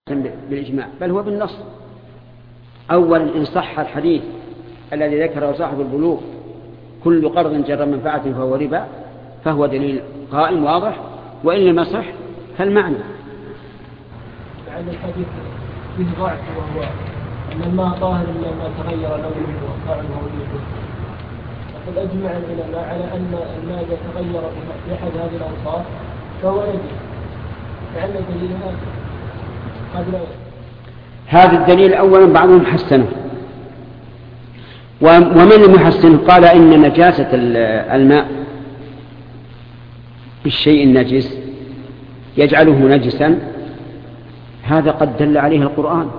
بالإجماع، بل هو بالنص. أولا إن صح الحديث الذي ذكره صاحب البلوغ كل قرض جر منفعة فهو ربا، فهو دليل قائم واضح، وإن لم يصح فالمعنى. يعني الحديث فيه ضعف، وهو أن الماء طاهر إلا ما تغير لونه وطعمه وريحه. وقد أجمع العلماء على أن الماء إذا تغير بأحد هذه الأوصاف فهو نجس. لعل الدليل هذا الدليل أولا بعضهم حسنه، ومن لم يحسنه قال إن نجاسة الماء بالشيء النجس يجعله نجسا، هذا قد دل عليه القرآن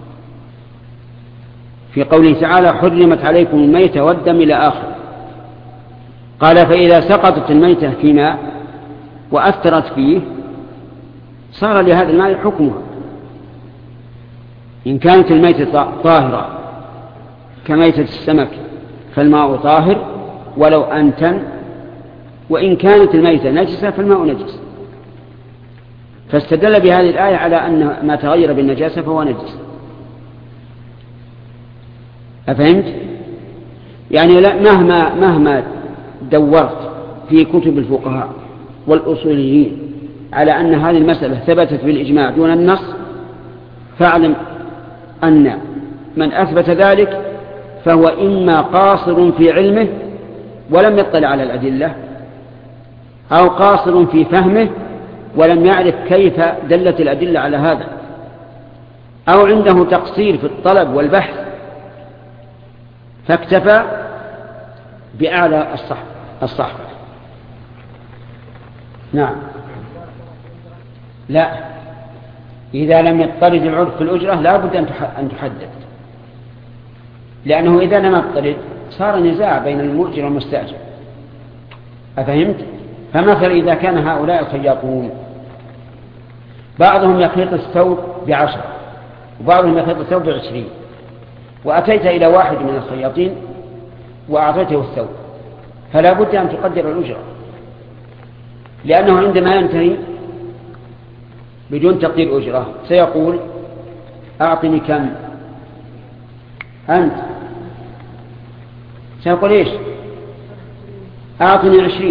في قوله تعالى حرمت عليكم الميتة والدم إلى آخر. قال فإذا سقطت الميتة في ماء وأثرت فيه صار لهذا الماء حكمها. إن كانت الميتة طاهرة كميتة السمك فالماء طاهر ولو أنتن، وإن كانت الميتة نجسة فالماء نجس. فاستدل بهذه الآية على أن ما تغير بالنجاسة فهو نجس. أفهمت؟ يعني مهما دورت في كتب الفقهاء والأصوليين على أن هذه المسألة ثبتت بالإجماع دون النص، فاعلم أن من أثبت ذلك فهو إما قاصر في علمه ولم يطلع على الأدلة، أو قاصر في فهمه ولم يعرف كيف دلت الأدلة على هذا، أو عنده تقصير في الطلب والبحث فاكتفى بأعلى الصحبة. نعم. لا، إذا لم يضطرد العرف في الأجرة لا بد أن تحدد، لأنه إذا لم يضطرد صار نزاع بين المؤجر والمستأجر. أفهمت؟ فمثلا إذا كان هؤلاء الخياطون بعضهم يخيط الثوب ب10 وبعضهم يخيط الثوب ب20، وأتيت إلى واحد من الخياطين وأعطيته الثوب، فلا بد أن تقدر الأجرة، لأنه عندما ينتهي بدون تقدير أجرة سيقول أعطني كم أنت، سيقول إيش أعطني 20،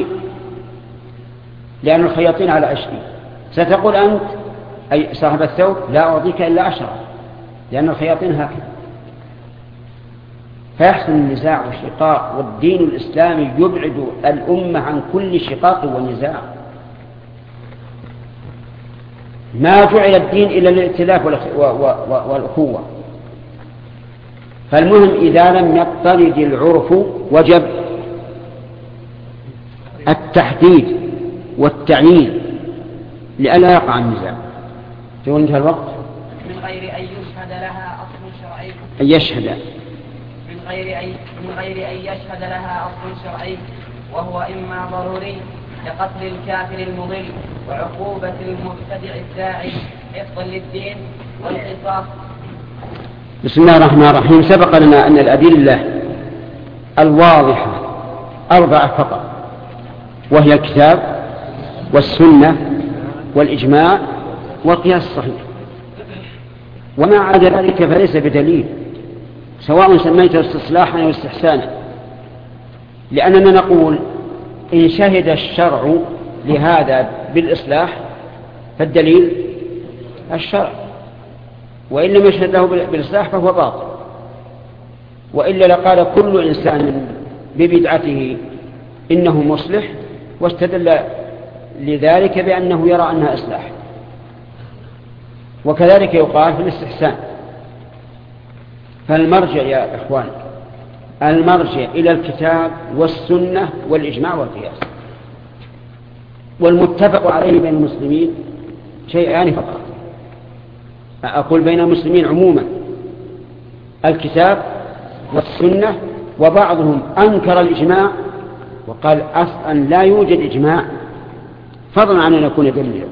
لأن الخياطين على 20. ستقول أنت أي صاحب الثوب لا أعطيك إلا 10، لأن الخياطين هكذا. فيحصل النزاع والشقاق، والدين الإسلامي يبعد الأمة عن كل شقاق ونزاع. ما جعل الدين إلا الائتلاف والأخوة. فالمهم إذا لم يضطرد العرف وجب التحديد والتعيين لئلا يقع النزاع. تقول انتهى الوقت. من غير أن يشهد لها أصل شرعي. أن يشهد من غير أن يشهد لها أصل شرعي، وهو إما ضروري لقتل الكافر المضل وعقوبة المبتدع الداعي حفظا للدين والقصاص. بسم الله الرحمن الرحيم. سبق لنا أن الأدلة الواضحة 4 فقط، وهي الكتاب والسنة والإجماع والقياس الصحيح، وما عدا ذلك فليس بدليل، سواء سميته استصلاحا أو استحسانا، لأننا نقول إن شهد الشرع لهذا بالإصلاح فالدليل الشرع، وإن لم يشهد له بالإصلاح فهو باطل. وإلا لقال كل إنسان ببدعته إنه مصلح، واستدل لذلك بأنه يرى أنها إصلاح. وكذلك يقال في الاستحسان. فالمرجع يا إخوان، المرجع إلى الكتاب والسنة والإجماع والقياس، والمتفق عليه بين المسلمين شيئان فقط. أقول بين المسلمين عموما الكتاب والسنة، وبعضهم أنكر الإجماع وقال أصلا لا يوجد إجماع فضلا عن أن يكون دليلا.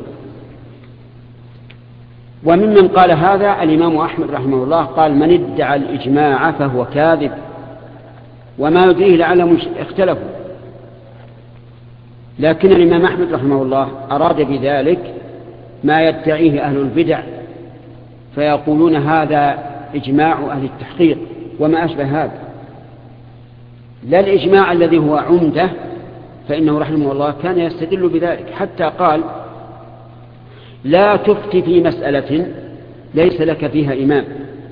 وممن قال هذا الإمام أحمد رحمه الله، قال من ادعى الإجماع فهو كاذب، وما يدريه لعلهم اختلفوا. لكن الإمام أحمد رحمه الله أراد بذلك ما يدعيه أهل البدع فيقولون هذا إجماع أهل التحقيق وما أشبه هذا، لا الإجماع الذي هو عمدة، فإنه رحمه الله كان يستدل بذلك حتى قال لا تفتي في مسألة ليس لك فيها إمام.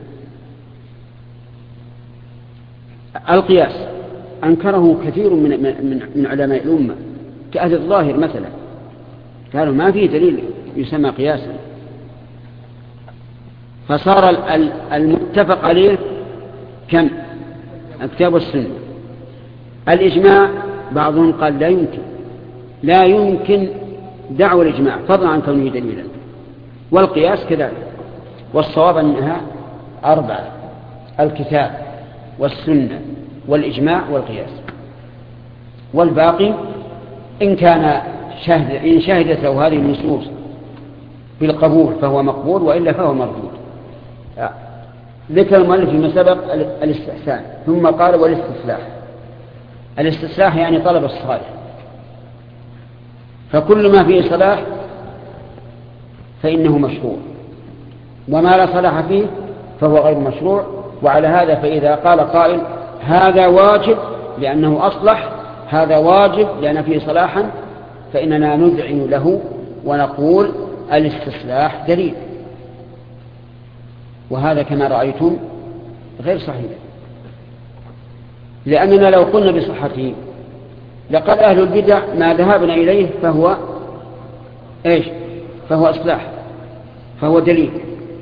القياس أنكره كثير من علماء الأمة كأهل الظاهر مثلا، قالوا ما فيه دليل يسمى قياسا. فصار المتفق عليه كم؟ الكتاب والسنة. الإجماع بعضهم قال لا يمكن دعوى الإجماع فضلا عن كونه دليلا، والقياس كذلك. والصواب أنها 4: الكتاب والسنة والإجماع والقياس، والباقي إن شهدت له هذه النصوص بالقبول فهو مقبول، وإلا فهو مردود. ذكر المؤلف فيما سبق الاستحسان، ثم قال والاستصلاح. الاستصلاح يعني طلب الصالح، فكل ما فيه صلاح فإنه مشروع، وما لا صلاح فيه فهو غير مشروع. وعلى هذا فإذا قال قائل هذا واجب لأنه أصلح، هذا واجب لأن فيه صلاحا، فإننا نذعن له ونقول الاستصلاح دليل. وهذا كما رأيتم غير صحيح، لأننا لو قلنا بصحته لقد أهل البدع ما ذهبنا إليه فهو فهو إصلاح، فهو دليل.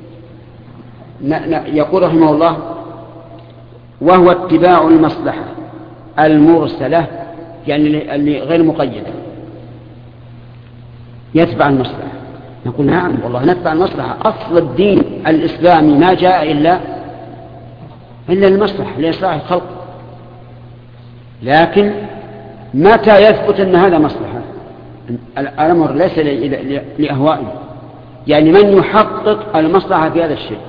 يقول رحمه الله وهو اتباع المصلحة المرسلة، يعني اللي غير مقيدة، يتبع المصلحة. نقول نعم والله نتبع المصلحة، أصل الدين الإسلامي ما جاء إلا المصلحة لإصلاح الخلق، لكن متى يثبت أن هذا مصلحة؟ الأمر ليس لأهوائه، يعني من يحقق المصلحة في هذا الشيء.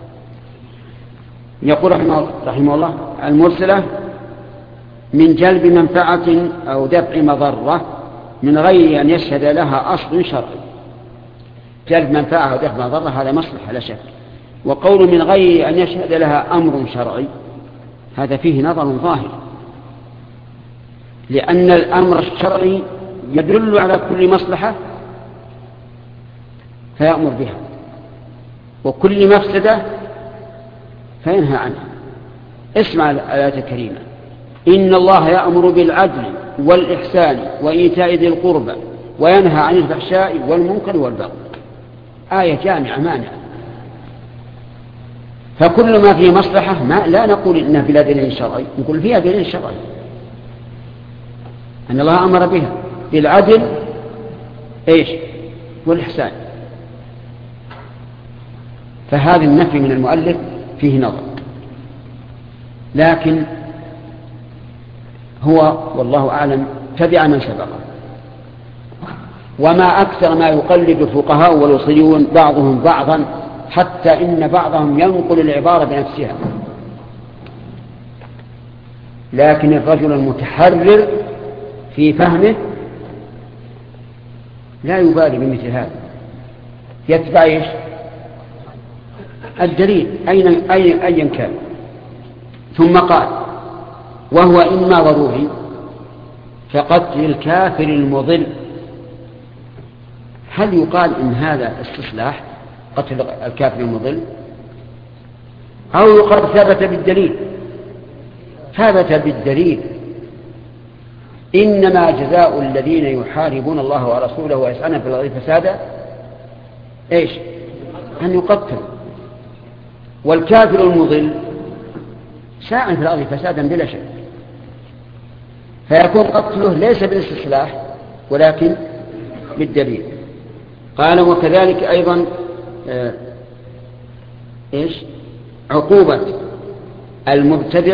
يقول رحمه الله المرسلة من جلب منفعة أو دفع مضرة من غير أن يشهد لها أصل شرعي. جلب منفعة أو دفع مضرة هذا مصلحة لا شك، وقول من غير أن يشهد لها أمر شرعي هذا فيه نظر ظاهر، لأن الأمر الشرعي يدل على كل مصلحة فيأمر بها، وكل مفسدة فينهى عنها. اسمع الآية الكريمة إن الله يأمر بالعدل والإحسان وإيتاء ذي القربى وينهى عن الفحشاء والمنكر والبغي. آية جامعة مانعة، فكل ما فيه مصلحة لا نقول إنها بلا دليل شرعي، نقول فيها دليل شرعي أن الله أمر بها بالعدل والإحسان. فهذا النفي من المؤلف فيه نظر، لكن هو والله أعلم تبع من سبقه. وما أكثر ما يقلد الفقهاء والوصيون بعضهم بعضا، حتى إن بعضهم ينقل العبارة بنفسها، لكن الرجل المتحرر في فهمه لا يبالي بمثل هذا، يتبع الدليل أيا كان. ثم قال وهو إما ضروري كقتل الكافر المضل. هل يقال إن هذا استصلاح قتل الكافر المضل، أو يقال ثبت بالدليل؟ ثبت بالدليل. إنما جزاء الذين يحاربون الله ورسوله ويسعون في الأرض فسادا أن يقتلوا، والكافر المضل ساعٍ في الأرض فسادا بلا شك، فيكون قتله ليس بالاستصلاح ولكن بالدليل. قال وكذلك أيضا عقوبة المبتدع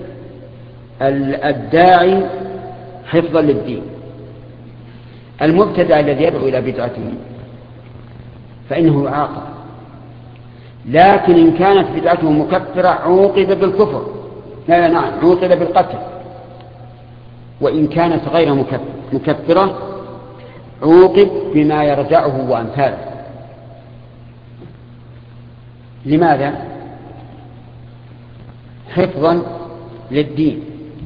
الداعي حفظا للدين. المبتدع الذي يدعو إلى بدعته فإنه يعاقب، لكن إن كانت بدعته مكفرة عوقب بالكفر، عوقب بالقتل. وإن كانت غير مكفرة عوقب بما يرجعه وأمثاله. لماذا؟ حفظا للدين،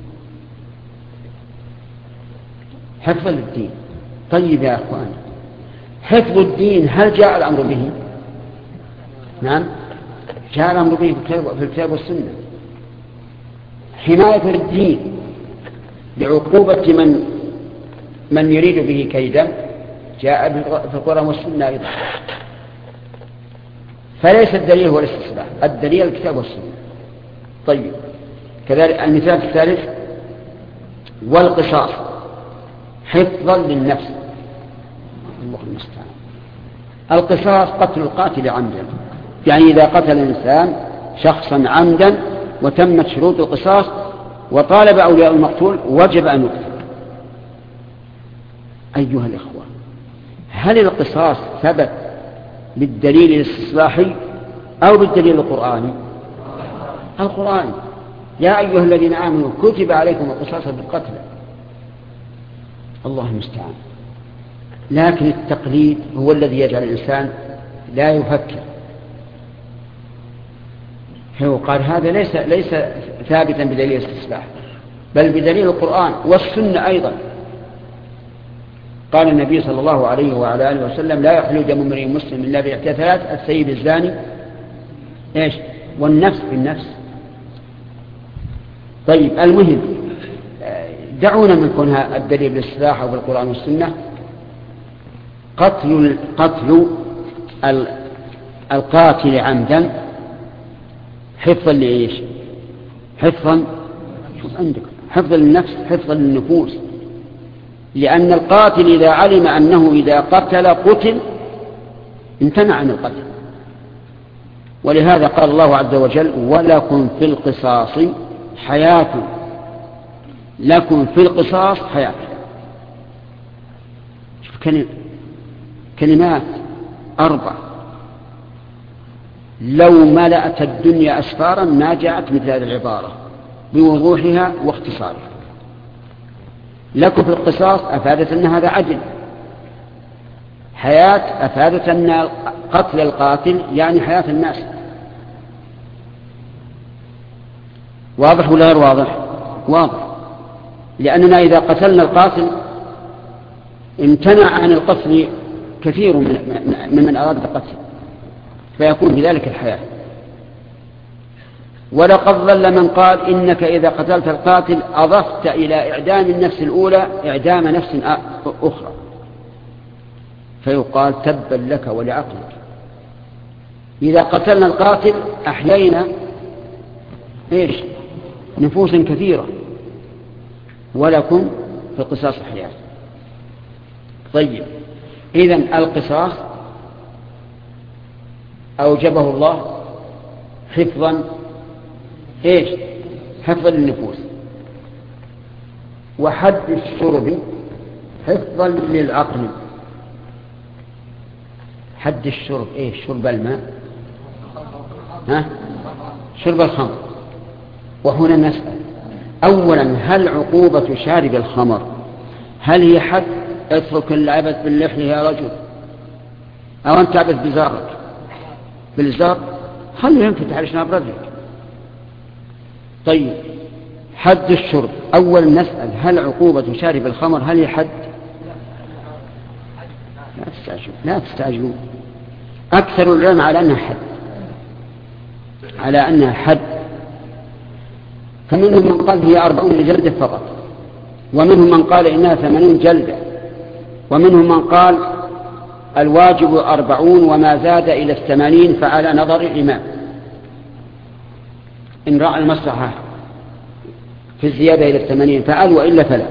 حفظا للدين. طيب يا أخوان، حفظ الدين هل جاء الأمر به؟ نعم، جاء الأمر به في الكتاب والسنة. حماية الدين بعقوبة من يريد به كيدا جاء في القرآن والسنة أيضا. فليس الدليل هو الاستصلاح، الدليل الكتاب والسنة. طيب، كذلك المثال الثالث والقصاص حفظا للنفس. الله المستعان. القصاص قتل القاتل عمدا، يعني إذا قتل الإنسان شخصا عمدا وتمت شروط القصاص وطالب أولياء المقتول وجب أن يقتل. أيها الإخوة، هل القصاص ثبت بالدليل الاستصلاحي أو بالدليل القرآني؟ القرآني. يا أيها الذين آمنوا كتب عليكم القصاص بالقتل. الله المستعان. لكن التقليد هو الذي يجعل الإنسان لا يفكر. هو قال هذا ليس ثابتا بدليل الاستصلاح بل بدليل القرآن والسنة أيضا. قال النبي صلى الله عليه وعلى آله وسلم لا يحل دم امرئ مسلم إلا بإحدى ثلاث: السيب الزاني والنفس بالنفس. طيب، المهم دعونا من كونها الدليل بالاستصلاح أو بالقرآن والسنة. قتل القاتل عمدا حفظا لإيش؟ حفظا للنفس، حفظا للنفوس. لأن القاتل إذا علم أنه إذا قتل امتنع عن القتل. ولهذا قال الله عز وجل: ولكم في القصاص حياة. لكم في القصاص حياة. شوف كلمات 4 لو ملأت الدنيا أسفارا ما جاءت مثل هذه العبارة بوضوحها واختصارها. لكم في القصاص أفادت أن هذا عدل. حياة أفادت أن قتل القاتل يعني حياة الناس. واضح ولا غير واضح؟ واضح. لأننا إذا قتلنا القاتل امتنع عن القتل كثير ممن أراد القتل، فيكون بذلك الحياة. ولقد ضل من قال إنك إذا قتلت القاتل أضفت إلى إعدام النفس الأولى إعدام نفس أخرى، فيقال تبا لك ولعقلك. إذا قتلنا القاتل أحيينا نفوس كثيرة. ولكم في القصاص حياة. طيب، إذن القصاص أوجبه الله حفظا حفظا للنفوس. وحد الشرب حفظا للعقل. حد الشرب شرب الماء، شرب الخمر. وهنا نسأل أولا: هل عقوبة شارب الخمر هل هي حد اترك العبث باللحية يا رجل، أو أنت عبث بزارك بالزار خليه ينفتح على شناب رجلك؟ طيب، حد الشرب أولا نسأل: هل عقوبة شارب الخمر هل هي حد؟ لا تستعجلوا. أكثر العلماء على أنها حد. فمنهم من قال هي 40 جلدة فقط، ومنهم من قال إنها 80 جلدة، ومنهم من قال الواجب 40 وما زاد إلى 80 فعلى نظر الإمام إن رأى المصلحة في الزيادة إلى 80 فعل، وإلا فلا.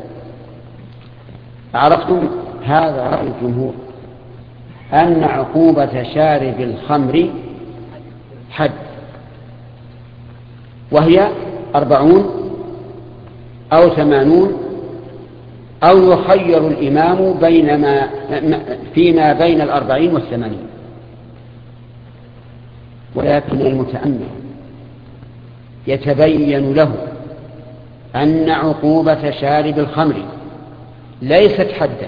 عرفتم؟ هذا رأي الجمهور أن عقوبة شارب الخمر حد، وهي 40 أو 80 أو يخير الإمام فيما بين 40 و80. ولكن المتأمل يتبين له أن عقوبة شارب الخمر ليست حدا،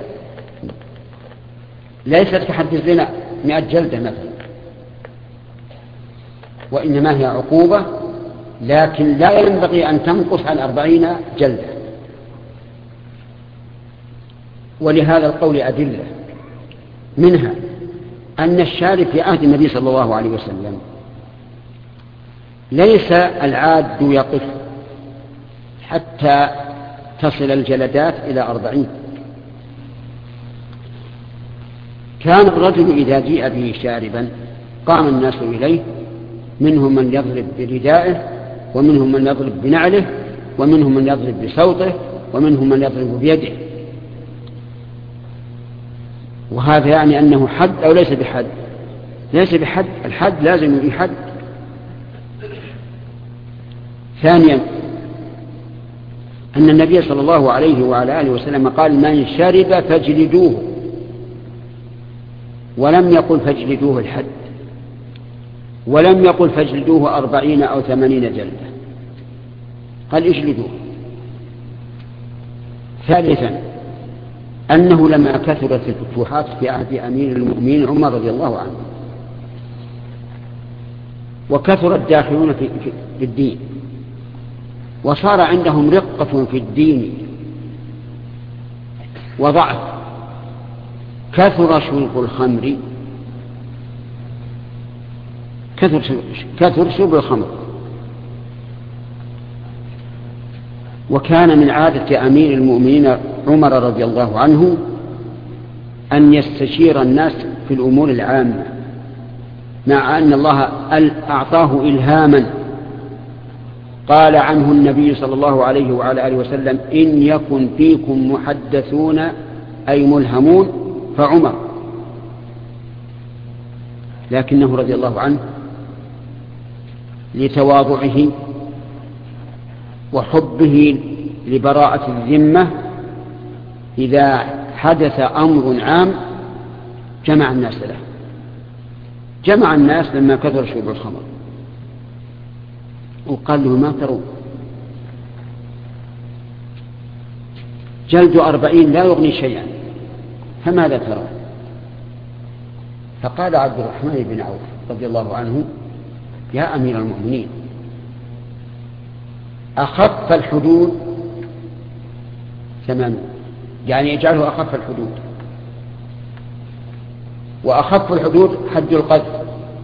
ليست كحد الزنا 100 جلدة مثلا، وإنما هي عقوبة، لكن لا ينبغي أن تنقص عن 40 جلدة. ولهذا القول أدلة، منها أن الشارب في عهد النبي صلى الله عليه وسلم ليس العاد يقف حتى تصل الجلدات إلى 40. كان الرجل إذا جيء به شاربا قام الناس إليه، منهم من يضرب بردائه، ومنهم من يضرب بنعله، ومنهم من يضرب بصوته، ومنهم من يضرب بيده. وهذا يعني أنه حد أو ليس بحد؟ ليس بحد، الحد لازم يحد. ثانيا أن النبي صلى الله عليه وعلى آله وسلم قال: من شرب فاجلدوه، ولم يقل فاجلدوه الحد، ولم يقل فاجلدوه 40 أو 80 جلدة، قال اجلدوه. ثالثا أنه لما كثرت الفتوحات في عهد أمير المؤمنين عمر رضي الله عنه، وكثر الداخلون في الدين، وصار عندهم رقة في الدين وضعف، كثر شرب الخمر، كثر شرب الخمر. وكان من عادة أمير المؤمنين عمر رضي الله عنه أن يستشير الناس في الأمور العامة، مع أن الله أعطاه إلهاما. قال عنه النبي صلى الله عليه وعلى آله وسلم: إن يكن فيكم محدثون أي ملهمون فعمر. لكنه رضي الله عنه لتواضعه وحبه لبراءة الذمة إذا حدث أمر عام جمع الناس له، جمع الناس لما كثر شرب الخمر، وقال له: ما ترون؟ جلد 40 لا يغني شيئا، فماذا ترى؟ فقال عبد الرحمن بن عوف رضي الله عنه: يا أمير المؤمنين، أخف الحدود 80، يعني اجعله أخف الحدود، وأخف الحدود حد القذف،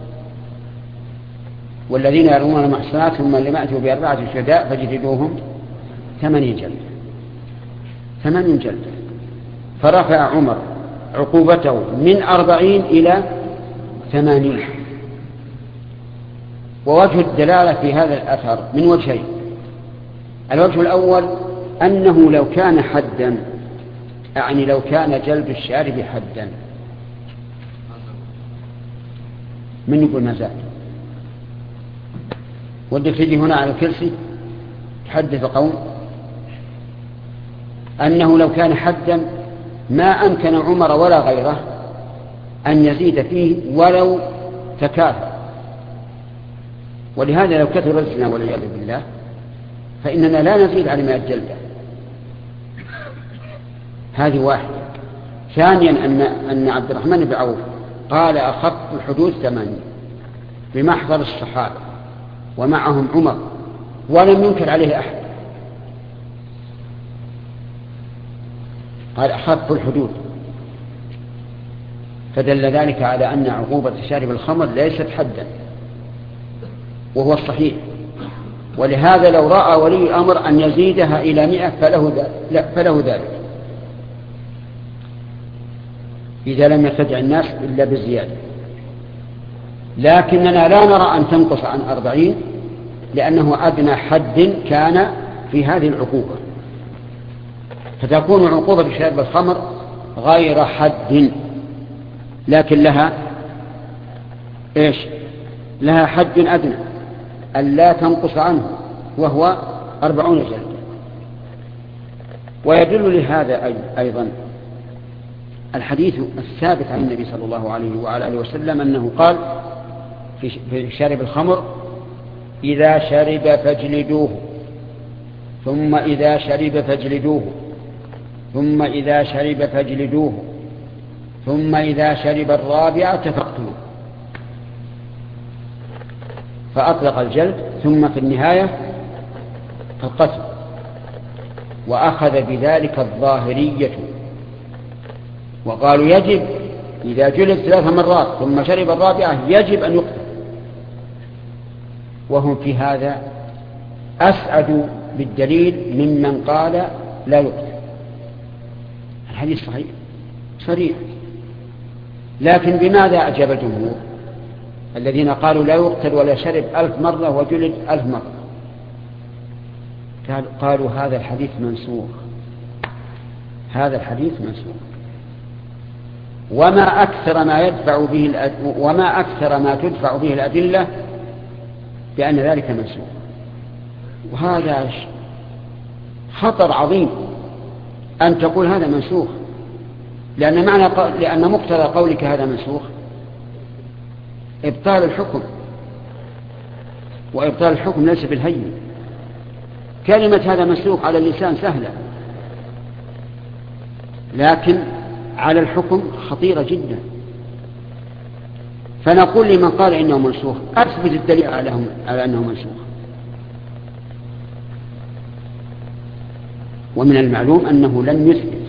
والذين يرمون المحصنات ثم لم يأتوا ب4 شهداء فاجلدوهم 80 جلدة. 80 جلدة. فرفع عمر عقوبته من 40 إلى 80. ووجه الدلالة في هذا الأثر من وجهين: الوجه الأول أنه لو كان حدا، يعني لو كان جلد الشارب حدا، من يقول ما زال؟ ودك تجي هنا على الكرسي تحدث قوم. أنه لو كان حدا ما أمكن عمر ولا غيره أن يزيد فيه ولو تكاثر. ولهذا لو كثر الزنا والعياذ بالله فإننا لا نزيد على 100 جلدة. هذه واحدة. ثانيا أن عبد الرحمن بن عوف قال أخف الحدود 80 بمحضر الصحابة ومعهم عمر، ولم ينكر عليه أحد، قال أخف الحدود. فدل ذلك على أن عقوبة شارب الخمر ليست حدا، وهو الصحيح. ولهذا لو رأى ولي الأمر أن يزيدها إلى 100 فله ذلك، إذا لم يرتدع الناس إلا بالزيادة. لكننا لا نرى أن تنقص عن 40، لأنه أدنى حد كان في هذه العقوبة، فتكون عقوبة بشرب الخمر غير حد، لكن لها إيش؟ لها حد أدنى ألا تنقص عنه، وهو 40 جلدة. ويدل لهذا أيضا الحديث الثابت عن النبي صلى الله عليه وعلى آله وسلم أنه قال في شارب الخمر: إذا شرب فاجلدوه، ثم إذا شرب فاجلدوه، ثم إذا شرب فاجلدوه، ثم إذا شرب الرابعة فاقتلوه. فأطلق الجلد ثم في النهاية القتل، وأخذ بذلك الظاهرية وقالوا يجب إذا جلد 3 مرات ثم شرب الرابعة يجب أن يقتل، وهم في هذا أسعد بالدليل ممن قال لا يقتل. الحديث صحيح صريح. لكن بماذا أجاب الجمهور الذين قالوا لا يقتل ولا شرب 1000 مرة وجلد 1000 مرة؟ قالوا هذا الحديث منسوخ، هذا الحديث منسوخ، وما أكثر ما تدفع به الأدلة بأن ذلك منسوخ. وهذا خطر عظيم أن تقول هذا منسوخ، لأن مقتضى قولك هذا منسوخ إبطال الحكم، وإبطال الحكم ليس بالهين. كلمة هذا منسوخ على اللسان سهلة، لكن على الحكم خطيرة جدا. فنقول لمن قال إنه منسوخ أثبت الدليل على أنه منسوخ. ومن المعلوم أنه لن يثبت،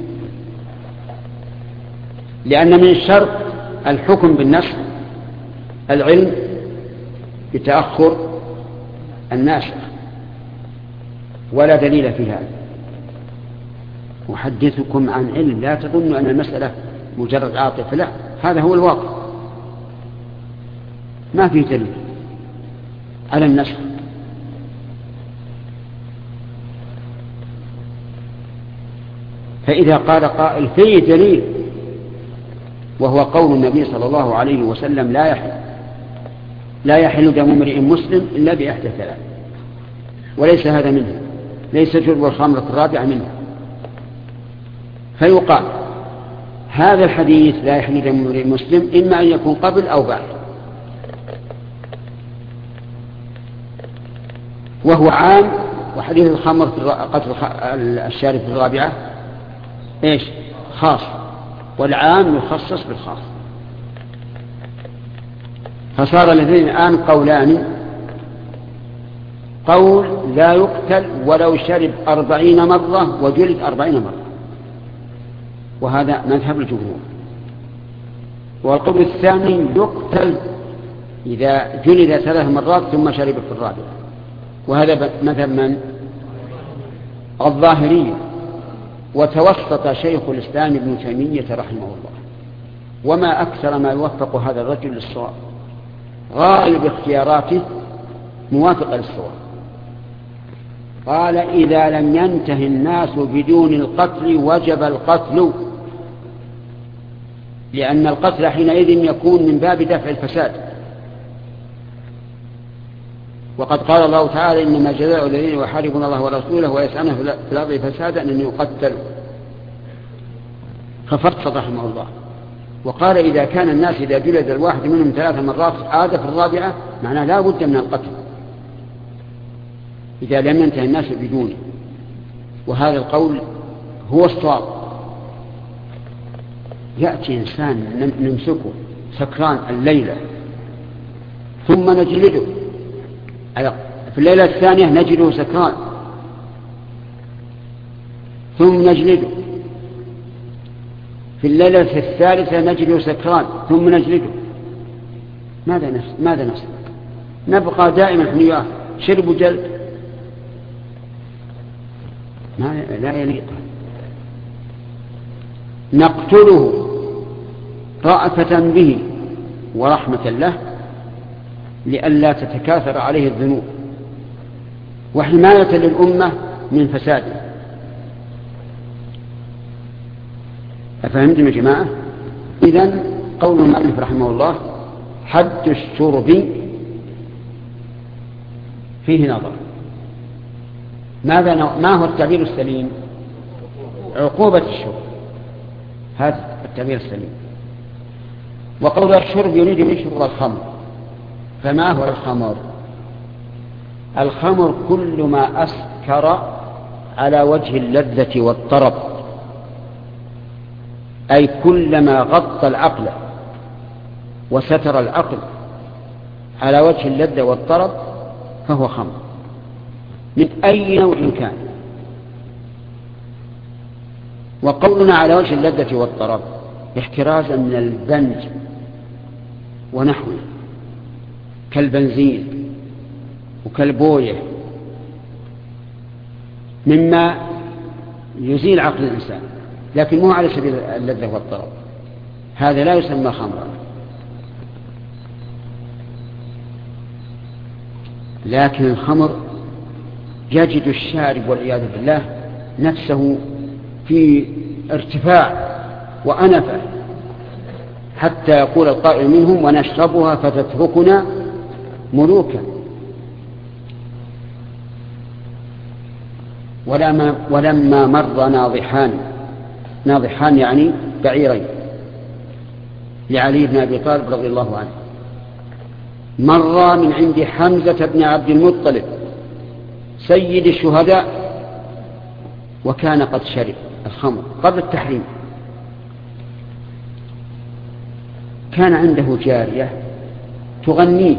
لأن من شرط الحكم بالنسخ العلم بتأخر الناسخ، ولا دليل في هذا. أحدثكم عن علم، لا تظنوا أن المسألة مجرد عاطفة، لا، هذا هو الواقع، ما فيه دليل على النسخ. فإذا قال قائل فيه دليل وهو قول النبي صلى الله عليه وسلم لا يحل دم امرئ مسلم إلا بإحدى 3، وليس هذا منه، ليس شرب الخمرة الرابعة منه، فيقال هذا الحديث لا يحل دم امرئ مسلم إما أن يكون قبل أو بعد، وهو عام. وحديث الخمر قتل الشارب في الرابعة إيش؟ خاص، والعام يخصص بالخاص. فصار الاثنين الآن قولان: قول لا يقتل ولو شرب 40 مرة وجلد 40 مرة، وهذا مذهب الجمهور. والقول الثاني يقتل إذا جلد 3 مرات ثم شرب في الرابعة، وهذا مذهب من؟ الظاهرية. وتوسط شيخ الإسلام ابن تيمية رحمه الله، وما أكثر ما يوفق هذا الرجل للصواب، غالب اختياراته موافقة للصواب. قال: إذا لم ينتهي الناس بدون القتل وجب القتل، لأن القتل حينئذ يكون من باب دفع الفساد. وقد قال الله تعالى: إنما جزاء الذين يحاربون الله ورسوله ويسعون في الأرض فسادا أن يقتلوا. ففصل رحمه الله وقال: إذا كان الناس إذا جلد الواحد منهم 3 مرات عاد في الرابعة، معناه لا بد من القتل إذا لم ينتهي الناس بدونه. وهذا القول هو الصواب. يأتي إنسان نمسكه سكران الليلة ثم نجلده، في الليلة الثانية نجده سكران ثم نجلده، في الليلة الثالثة نجده سكران ثم نجلده. ماذا نصنع؟ نبقى دائما حنياه شرب جلد؟ لا يليق. نقتله رأفة به ورحمة له لئلا تتكاثر عليه الذنوب وحماية للأمة من فساده. أفهمتم يا جماعة؟ إذن قول المؤلف رحمه الله: حد الشرب فيه نظر. ما هو التعبير السليم؟ عقوبة الشرب، هذا التعبير السليم. وقول الشرب يريد به شرب الخمر. فما هو الخمر؟ الخمر كل ما أسكر على وجه اللذة والطرب، أي كلما غطى العقل وستر العقل على وجه اللذة والطرب فهو خمر من أي نوع كان. وقولنا على وجه اللذة والطرب احترازا من البنج ونحوه كالبنزين وكالبوية مما يزيل عقل الإنسان، لكن مو على سبيل اللذة والطرب، هذا لا يسمى خمرا. لكن الخمر يجد الشارب والعياذ بالله نفسه في ارتفاع وأنفة، حتى يقول القائل منهم ونشربها فتتركنا ملوكا. ولما مر ناضحان يعني بعيرين لعلي بن أبي طالب رضي الله عنه، مر من عند حمزة بن عبد المطلب سيد الشهداء، وكان قد شرب الخمر قبل التحريم. كان عنده جارية تغنيه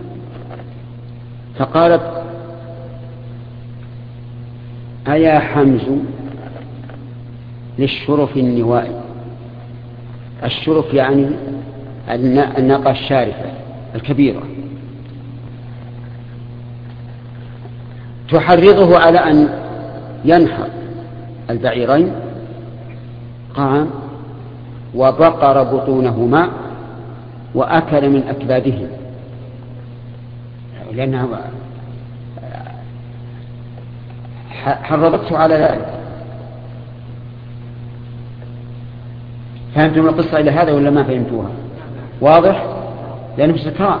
فقالت أيا حمز للشرف النوائي. الشرف يعني الناقة الشارفة الكبيرة، تحرضه على أن ينحر البعيرين. قام وبقر بطونهما وأكل من أكبادهم، لأنها حرضته على ذلك. فهمتم القصة إلى هذا ولا ما فهمتوها؟ واضح؟ لأنه سكران.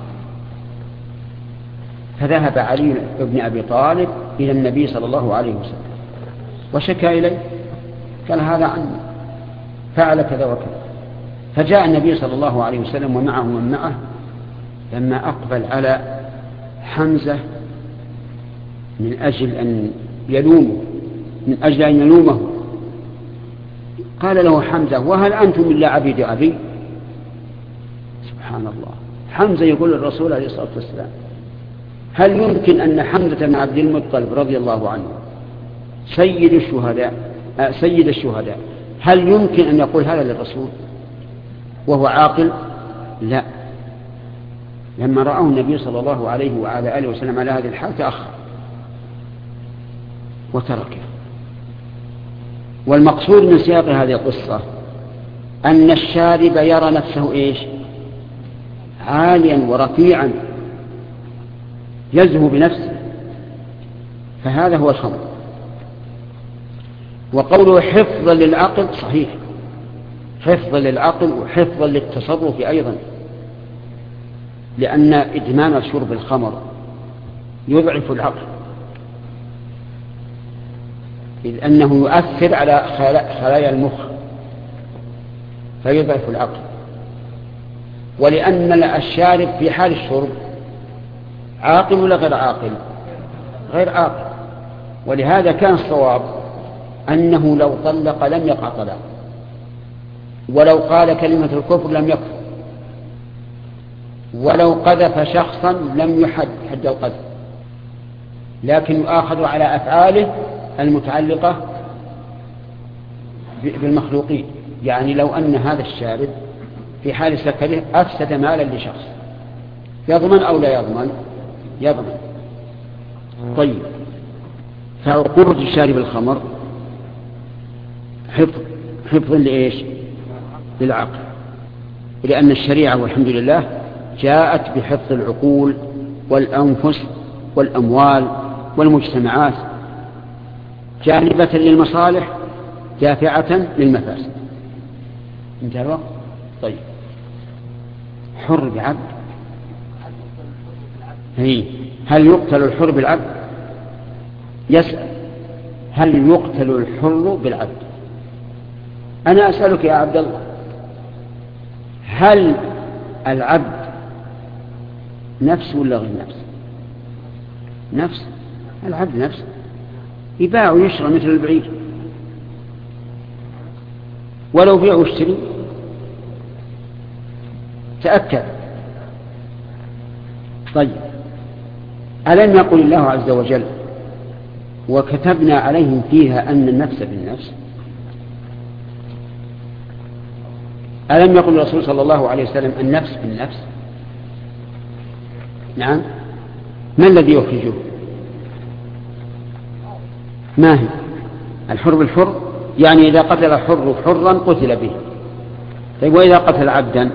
فذهب علي بن أبي طالب إلى النبي صلى الله عليه وسلم وشكى إليه، قال هذا عني، فعل كذا وكذا. فجاء النبي صلى الله عليه وسلم ومعه من معه، لما أقبل على حمزة من أجل أن يلومه، قال له حمزة وهل أنتم إلا عبيد أبي؟ سبحان الله، حمزة يقول للرسول عليه الصلاة والسلام هل يمكن أن حمزة بن عبد المطلب رضي الله عنه سيد الشهداء هل يمكن أن يقول هذا للرسول وهو عاقل؟ لا. لما رآه النبي صلى الله عليه وعلى آله وسلم على هذه الحال تأخر وتركه. والمقصود من سياق هذه القصة أن الشارب يرى نفسه إيش؟ عاليا ورفيعا يزهو بنفسه، فهذا هو الخمر. وقوله حفظا للعقل صحيح، حفظا للعقل وحفظا للتصرف أيضا، لأن إدمان شرب الخمر يضعف العقل، إذ أنه يؤثر على خلايا المخ فيضعف العقل. ولأن الشارب في حال الشرب عاقل ولا غير عاقل؟ غير عاقل. ولهذا كان الصواب أنه لو طلق لم يقع طلاق، ولو قال كلمة الكفر لم يكفر، ولو قذف شخصا لم يحد حد القذف، لكن يؤاخذ على أفعاله المتعلقة بالمخلوقين. يعني لو أن هذا الشارب في حال سكره أفسد مالا لشخص، يضمن أو لا يضمن؟ يضمن. طيب، فعقوبة شارب الخمر حفظا لإيش؟ للعقل، لأن الشريعة والحمد لله جاءت بحفظ العقول والأنفس والأموال والمجتمعات، جانبة للمصالح دافعة للمفاسد. انتهى الوقت. طيب، حر بعبد، هل يقتل الحر بالعبد؟ يسأل هل يقتل الحر بالعبد؟ أنا أسألك يا عبد الله، هل العبد نفس ولا غير نفس؟ نفس. العبد نفس، يباع ويشرى مثل البعير، ولو بيع واشتري تأكد. طيب، ألم يقل الله عز وجل وكتبنا عليهم فيها أن النفس بالنفس؟ ألم يقل الرسول صلى الله عليه وسلم النفس بالنفس؟ نعم. ما الذي يخرجه؟ ما هي؟ الحر بالحر، يعني إذا قتل الحر حرا قتل به. طيب وإذا قتل عبدا؟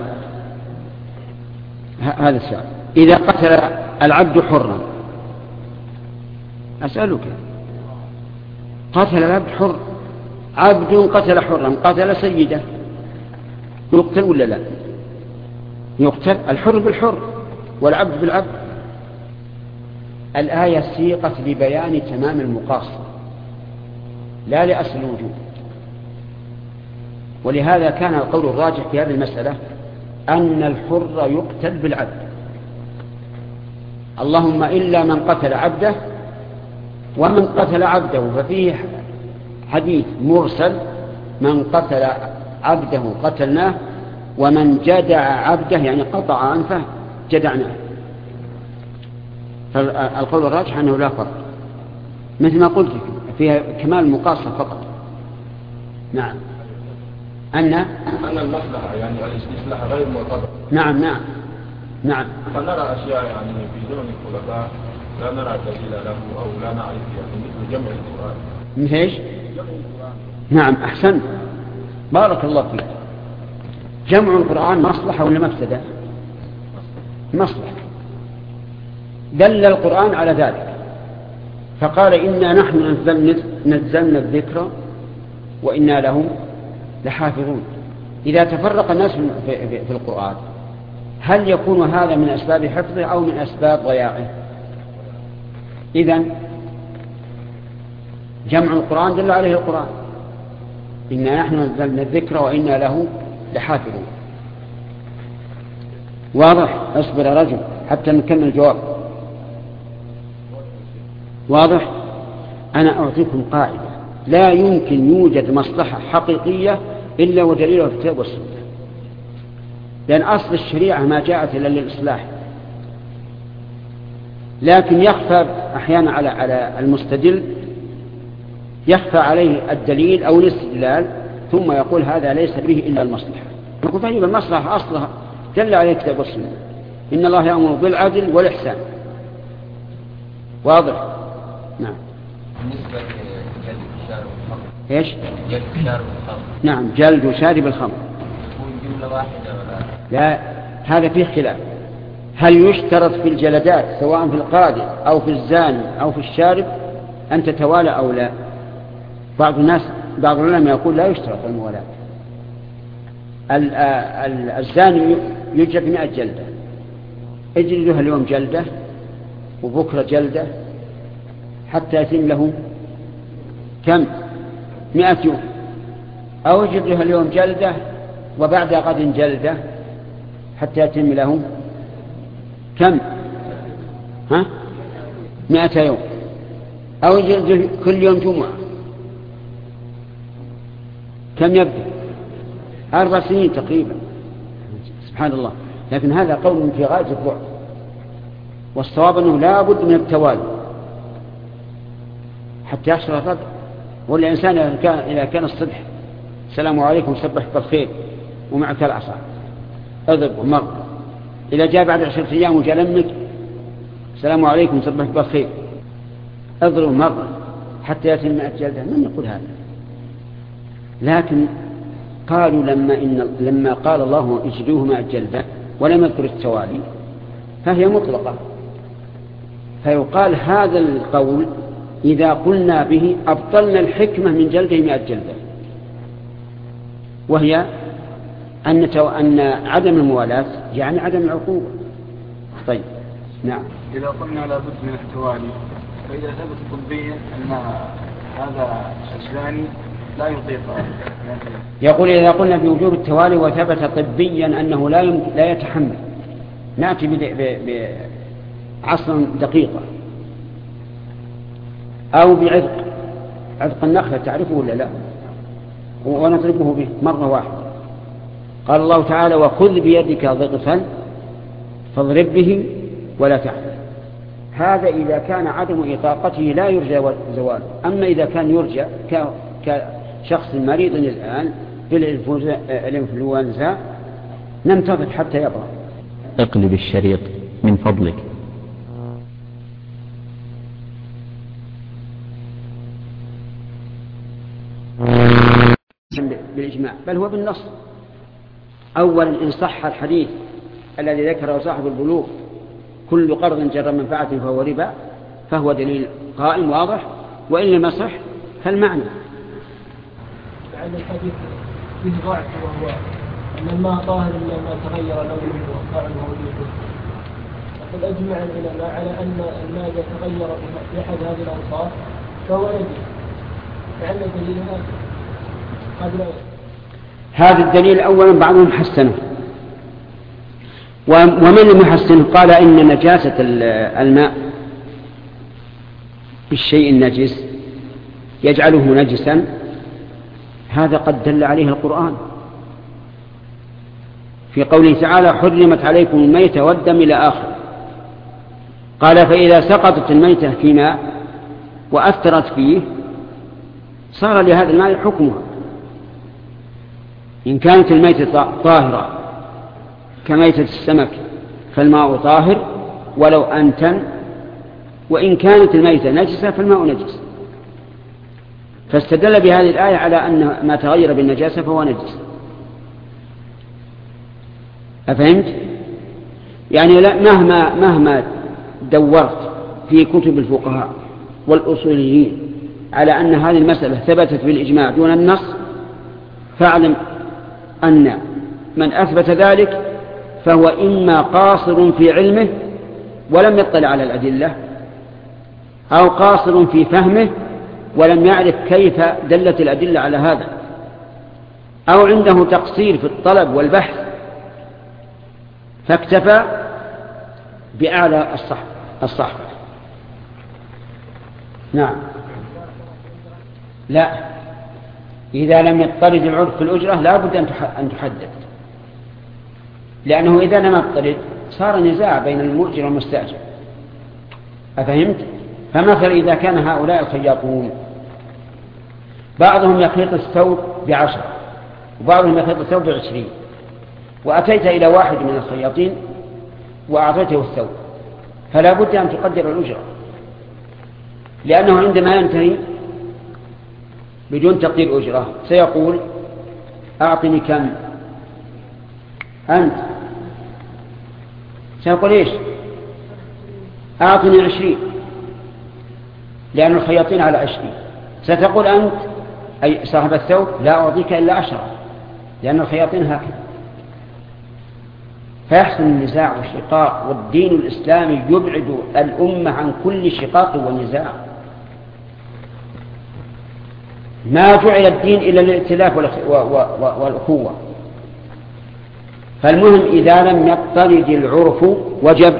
هذا السؤال. إذا قتل العبد حرا، أسألك، قتل العبد حر، عبد قتل حرا، قتل سيده، يقتل ولا لا؟ يقتل. الحر بالحر والعبد بالعبد. الآية سيقت لبيان تمام المقاصة لا لأصل الوجود، ولهذا كان القول الراجح في هذه المسألة أن الحر يقتل بالعبد، اللهم إلا من قتل عبده، ومن قتل عبده ففيه حديث مرسل: من قتل عبده قتلناه، ومن جدع عبده يعني قطع أنفه جدعناه. فالقول الراجح أنه لا فرق، مثل ما قلت فيها كمال المقاصة فقط. نعم. أن المصلحة يعني الإصلاح غير معتبر. نعم نعم نعم. فنرى أشياء يعني في زمن الخلفاء لا نرى دليل له أو لا نعرف، يعني مثل جمع القرآن. مثل ايش؟ نعم، أحسنت، بارك الله فيك. جمع القرآن مصلحة ولا مفسدة؟ مصلحة. دل القرآن على ذلك فقال: إنا نحن نزلنا الذكر وإنا له لحافظون. إذا تفرق الناس في القرآن، هل يكون هذا من أسباب حفظه أو من أسباب ضياعه؟ إذن جمع القرآن دل عليه القرآن: إنا نحن نزلنا الذكر وإنا له لحافظون. واضح؟ اصبر يا رجل حتى نكمل الجواب. واضح؟ أنا أعطيكم قاعدة: لا يمكن يوجد مصلحة حقيقية إلا ودليلها في الكتاب والسنة، لأن أصل الشريعة ما جاءت إلا للإصلاح، لكن يخفى أحيانا على المستدل، يخفى عليه الدليل أو الاستدلال، ثم يقول هذا ليس به إلا المصلحة. نقول طيب المصلحة أصلها دل عليه الكتاب والسنة: إن الله يأمر بالعدل والإحسان. واضح؟ نعم. بالنسبة لجلد شارب الخمر. إيش؟ جلد شارب الخمر. نعم، جلد شارب الخمر. يكون جملة واحدة ولا؟ لا، هذا فيه خلاف. هل يشترط في الجلدات سواء في القاذف أو في الزاني أو في الشارب أن تتوالى أو لا؟ بعض العلماء يقول لا يشترط الموالاة. الزاني يجلد 100 جلدة، اجلدها اليوم جلدة وبكرة جلدة حتى يتم له كم؟ 100 يوم. أو اجلدها اليوم جلدة وبعد غد جلدة حتى يتم له كم؟ 100 يوم. أو يجلد كل يوم جمعة. كم يبدأ؟ 4 سنين تقريبا. سبحان الله. لكن هذا قول في غاية البعد، والصواب أنه لا بد من التوالي حتى يحصل الرد. والإنسان إذا كان الصبح السلام عليكم سبح بالخير ومعك العصا اضرب مرة، إذا جاء بعد 10 أيام وجاء لمك السلام عليكم سبح بالخير اضرب مرة حتى يتم 100 جلدة، من يقول هذا؟ لكن قالوا لما قال الله اجلدوه 100 جلدة ولم يذكر التوالي فهي مطلقة، فيقال هذا القول إذا قلنا به أبطلنا الحكمة من جلده 100 جلدة، وهي أن عدم الموالاة يعني عدم العقوبة. طيب نعم. إذا قلنا لابد من التوالي، فإذا ثبت طبيا أن هذا الزاني لا يطيق، يقول إذا قلنا بوجوب التوالي وثبت طبيا أنه لا يتحمل، نأتي بعصر دقيقة أو عذق النخلة، تعرفه ولا لا؟ ونضربه به مرة واحدة. قال الله تعالى: وخذ بيدك ضغثا فاضرب به ولا تحمل. هذا إذا كان عدم إطاقته لا يرجى زواله. أما إذا كان يرجى كشخص مريض الآن بالإنفلونزا ننتظر حتى يبرأ. اقلب الشريط من فضلك. بالإجماع بل هو بالنص. أولا إن صح الحديث الذي ذكره صاحب البلوغ كل قرض جر منفعة فهو ربا فهو دليل قائم واضح، وإن لم يصح فالمعنى. لعل الحديث فيه ضعف وهو أن الماء طاهر إلا ما تغير لونه وطعمه وريحه. وقد أجمع العلماء على أن الماء إذا تغير بأحد هذه الأوصاف فهو نجس. لعل الدليل هذا الدليل أولا بعضهم حسنه، ومن لم يحسنه قال إن نجاسة الماء بالشيء النجس يجعله نجسا، هذا قد دل عليه القرآن في قوله تعالى حرمت عليكم الميتة والدم إلى آخر. قال فإذا سقطت الميتة في ماء وأثرت فيه صار لهذا الماء حكمها. إن كانت الميتة طاهرة كميتة السمك فالماء طاهر ولو أنتن، وإن كانت الميتة نجسة فالماء نجس. فاستدل بهذه الآية على أن ما تغير بالنجاسة فهو نجس. أفهمت؟ يعني مهما دورت في كتب الفقهاء والأصوليين على أن هذه المسألة ثبتت بالإجماع دون النص، فاعلم أن من أثبت ذلك فهو إما قاصر في علمه ولم يطلع على الأدلة، أو قاصر في فهمه ولم يعرف كيف دلت الأدلة على هذا، أو عنده تقصير في الطلب والبحث فاكتفى بأعلى الصحف. نعم. لا، إذا لم يضطرد العرف في الأجرة لا بد أن تحدد، لأنه إذا لم يضطرد صار نزاع بين المؤجر والمستأجر. أفهمت؟ فمثلا إذا كان هؤلاء الخياطون بعضهم يخيط الثوب ب10 وبعضهم يخيط الثوب ب20، وأتيت إلى واحد من الخياطين وأعطيته الثوب، فلا بد أن تقدر الأجرة، لأنه عندما ينتهي بدون تقدير أجرة سيقول أعطني كم أنت، سيقول إيش أعطني 20، لأن الخياطين على 20. ستقول أنت أي صاحب الثوب لا أعطيك إلا 10، لأن الخياطين هكذا. فيحصل النزاع والشقاق، والدين الإسلامي يبعد الأمة عن كل شقاق ونزاع. ما جعل الدين إلا للائتلاف والأخوة. فالمهم إذا لم يضطرد العرف وجب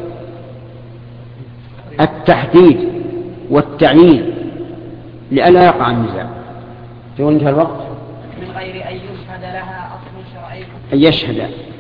التحديد والتعيين لئلا يقع النزاع. تقول انتهى الوقت. من غير أن يشهد لها أصل شرعي. أن يشهد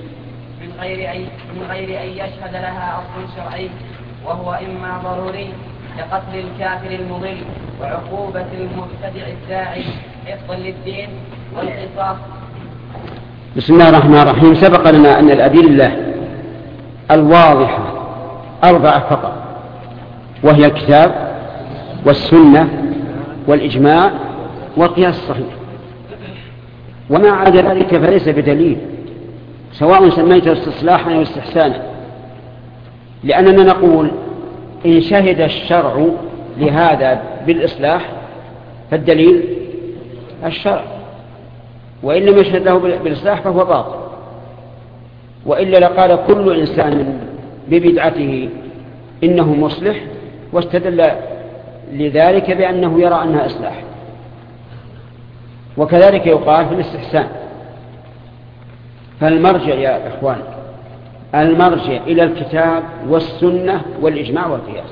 من غير أن يشهد لها أصل شرعي، وهو إما ضروري كقتل الكافر المضل وعقوبة المبتدع الداعي حفظا للدين والقصاص. بسم الله الرحمن الرحيم. سبق لنا أن الأدلة الواضحة 4 فقط، وهي الكتاب والسنة والإجماع والقياس الصحيح، وما عدا ذلك فليس بدليل، سواء سميته استصلاحا أو استحسانا، لأننا نقول إن شهد الشرع لهذا بالإصلاح فالدليل الشرع، وإن لم يشهد له بالإصلاح فهو باطل. وإلا لقال كل إنسان ببدعته إنه مصلح، واستدل لذلك بأنه يرى أنها إصلاح. وكذلك يقال في الاستحسان. فالمرجع يا إخوان، المرجع إلى الكتاب والسنة والإجماع والقياس،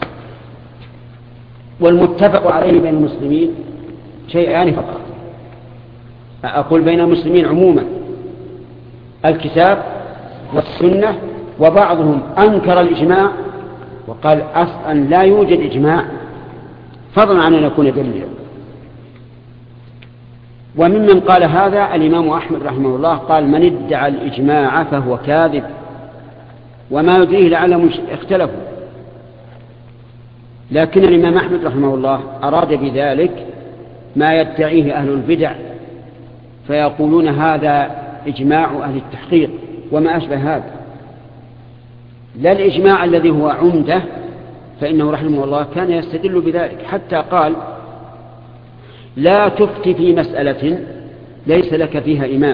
والمتفق عليه بين المسلمين شيئان فقط. أقول بين المسلمين عموما الكتاب والسنة، وبعضهم أنكر الإجماع وقال أصلا لا يوجد إجماع فضلا عن أن يكون دليلا. وممن قال هذا الإمام أحمد رحمه الله، قال من ادعى الإجماع فهو كاذب وما يدريه لعلهم اختلفوا. لكن الإمام أحمد رحمه الله أراد بذلك ما يدعيه أهل البدع، فيقولون هذا إجماع أهل التحقيق وما أشبه هذا، لا الإجماع الذي هو عمده. فإنه رحمه الله كان يستدل بذلك، حتى قال لا تفتي في مسألة ليس لك فيها إمام.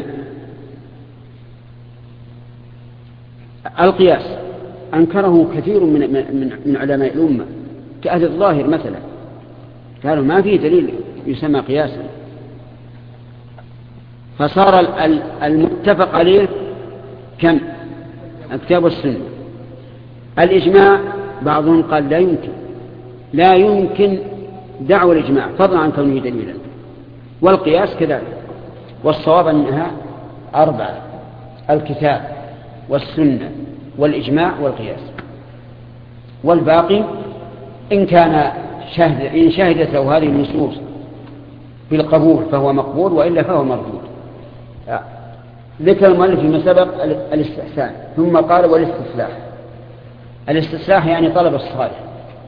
القياس أنكره كثير من علماء الأمة كأهل الظاهر مثلا، قالوا ما فيه دليل يسمى قياسا. فصار المتفق عليه كم؟ الكتاب والسنة. الإجماع بعضهم قال لا يمكن دعوى الإجماع فضلا عن كونه دليلا، والقياس كذلك. والصواب أنها 4: الكتاب والسنة والإجماع والقياس، والباقي إن شهدت له هذه النصوص بالقبول فهو مقبول، وإلا فهو مردود. ذكر المؤلف فيما سبق الاستحسان، ثم قال والاستسلاح. الاستسلاح يعني طلب الصالح،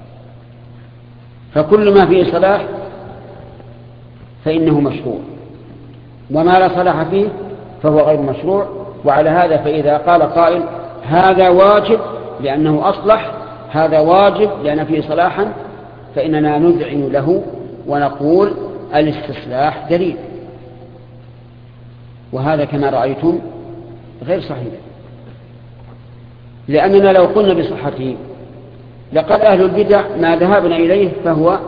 فكل ما فيه صلاح فإنه مشروع، وما لا صلاح فيه فهو غير مشروع. وعلى هذا فإذا قال قائل هذا واجب لأنه أصلح، هذا واجب لأن فيه صلاحا، فإننا نذعن له ونقول الاستصلاح دليل. وهذا كما رأيتم غير صحيح، لأننا لو قلنا بصحته لقد أهل البدع ما ذهبنا إليه فهو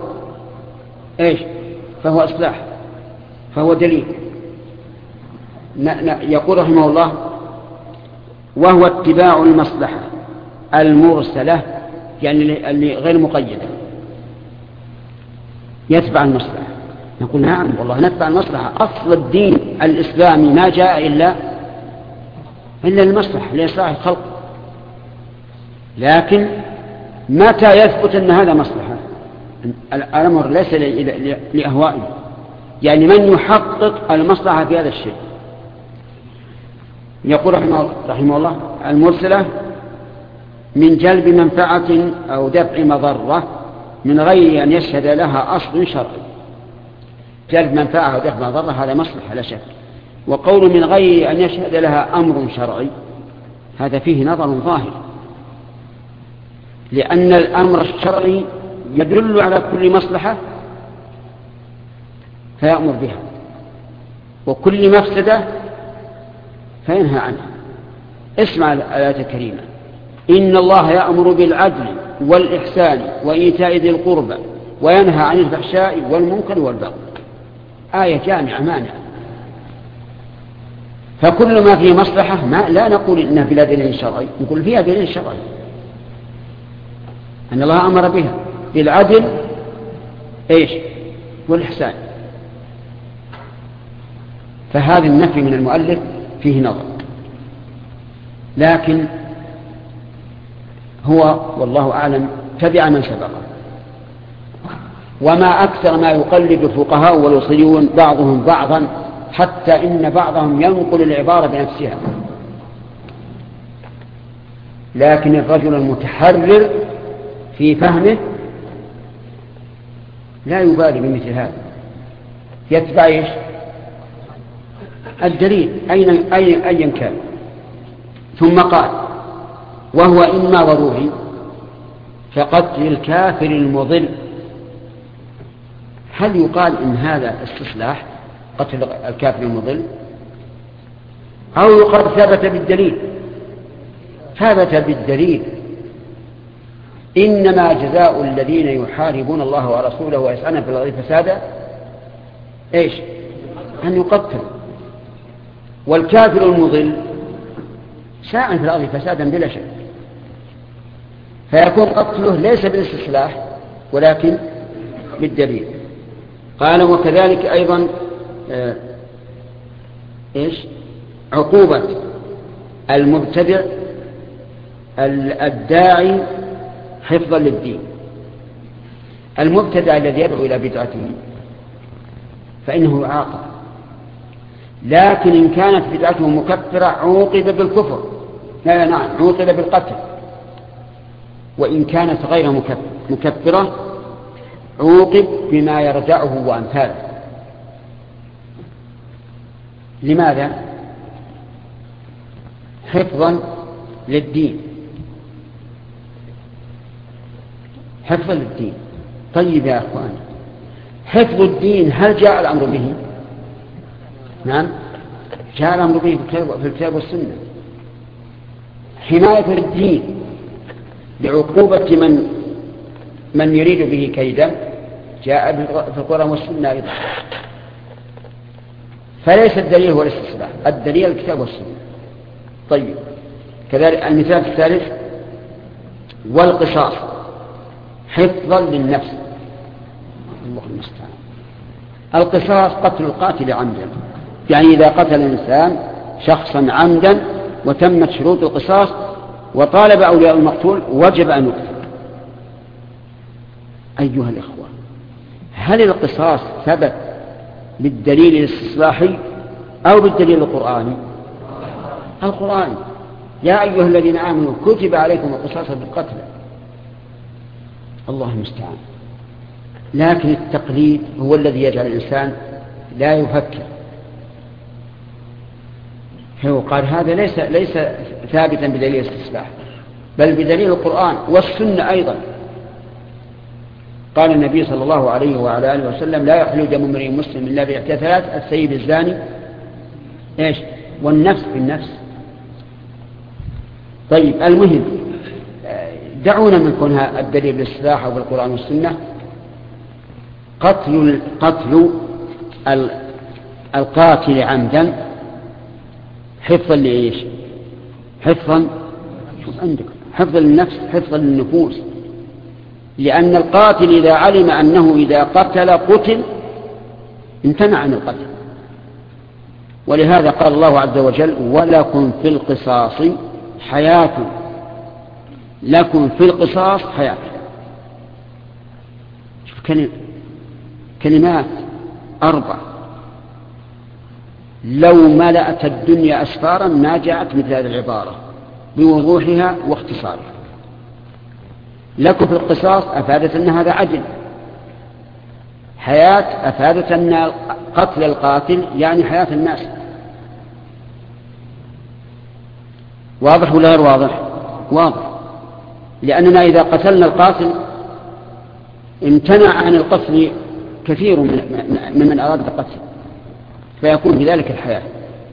فهو إصلاح، فهو دليل. يقول رحمه الله وهو اتباع المصلحة المرسلة، يعني اللي غير مقيدة، يتبع المصلحة. نقول نعم والله نتبع المصلحة، أصل الدين الإسلامي ما جاء إلا المصلحة لإصلاح الخلق. لكن متى يثبت أن هذا مصلحة؟ الأمر ليس لأهوائه، يعني من يحقق المصلحة في هذا الشيء. يقول رحمه الله المرسلة من جلب منفعة أو دفع مضرة من غير أن يشهد لها أصل شرعي. جلب منفعة أو دفع مضرة هذا مصلحة لا شك. وقول من غير أن يشهد لها أمر شرعي هذا فيه نظر ظاهر، لأن الأمر الشرعي يدل على كل مصلحة فيأمر بها، وكل مفسدة فينهى عنها. اسمع الآية الكريمة إن الله يأمر بالعدل والإحسان وإيتاء ذي القربى وينهى عن الفحشاء والمنكر والبغي. آية جامعة مانعة. فكل ما فيه مصلحة لا نقول إنها بلا دليل شرعي، نقول فيها دليل شرعي أن الله أمر بها بالعدل والإحسان. فهذا النفي من المؤلف فيه نظر، لكن هو والله أعلم تبع من سبقه. وما أكثر ما يقلد الفقهاء والوصيون بعضهم بعضا، حتى إن بعضهم ينقل العبارة بنفسها. لكن الرجل المتحرر في فهمه لا يبالي بمثل هذا، يتبع الدليل أيا كان. ثم قال وهو إما ضروري كقتل الكافر المضل. هل يقال إن هذا استصلاح قتل الكافر المضل، أو يقال ثبت بالدليل؟ ثبت بالدليل. إنما جزاء الذين يحاربون الله ورسوله ويسعون في الأرض فسادا أن يقتلوا. والكافر المضل ساعا في الأرض فسادا بلا شك، فيكون قتله ليس بالاستصلاح ولكن بالدليل. قال وكذلك أيضا عقوبة المبتدع الداعي حفظا للدين. المبتدع الذي يدعو إلى بدعته فإنه يعاقب، لكن إن كانت بدعته مكفرة عوقب بالكفر، لا نعم عوقب بالقتل. وإن كانت غير مكفرة عوقب بما يردعه وأمثاله. لماذا؟ حفظا للدين، حفظا للدين. طيب يا أخوان، حفظ الدين هل جاء الأمر به؟ نعم جاء الأمر به في الكتاب والسنة. حماية الدين لعقوبة من يريد به كيدا جاء في القرآن والسنة أيضا. فليس الدليل هو الاستصلاح، الدليل الكتاب والسنة. طيب كذلك المثال الثالث والقصاص حفظا للنفس. الله المستعان. القصاص قتل القاتل عمدا، يعني إذا قتل الإنسان شخصا عمدا وتمت شروط القصاص وطالب أولياء المقتول وجب أن يقتل. أيها الإخوة، هل القصاص ثبت بالدليل الاستصلاحي أو بالدليل القرآني؟ القرآن: يا أيها الذين آمنوا كتب عليكم القصاص بالقتل. الله المستعان. لكن التقليد هو الذي يجعل الإنسان لا يفكر. هو قال هذا ليس ثابتا بدليل الاستصلاح بل بدليل القرآن والسنة أيضا. قال النبي صلى الله عليه وعلى آله وسلم: لا يحل دم امرئ مسلم إلا بإحدى ثلاث: السيب الزاني والنفس بالنفس. طيب المهم دعونا من كونها الدليل بالاستصلاح أو بالقرآن والسنة. قتل القاتل عمدا حفظا لإيش؟ حفظا للنفس، حفظا للنفوس. لأن القاتل إذا علم أنه إذا قتل امتنع عن القتل. ولهذا قال الله عز وجل: ولكم في القصاص حياة. لكم في القصاص حياة. شوف كلمات 4 لو ملأت الدنيا أسفارا ما جاءت مثل هذه العبارة بوضوحها واختصارها. لكم في القصاص أفادت أن هذا عدل. حياة أفادت أن قتل القاتل يعني حياة الناس. واضح ولا غير واضح؟ واضح. لأننا إذا قتلنا القاتل امتنع عن القتل كثير من أراد القتل، فيكون بذلك الحياة.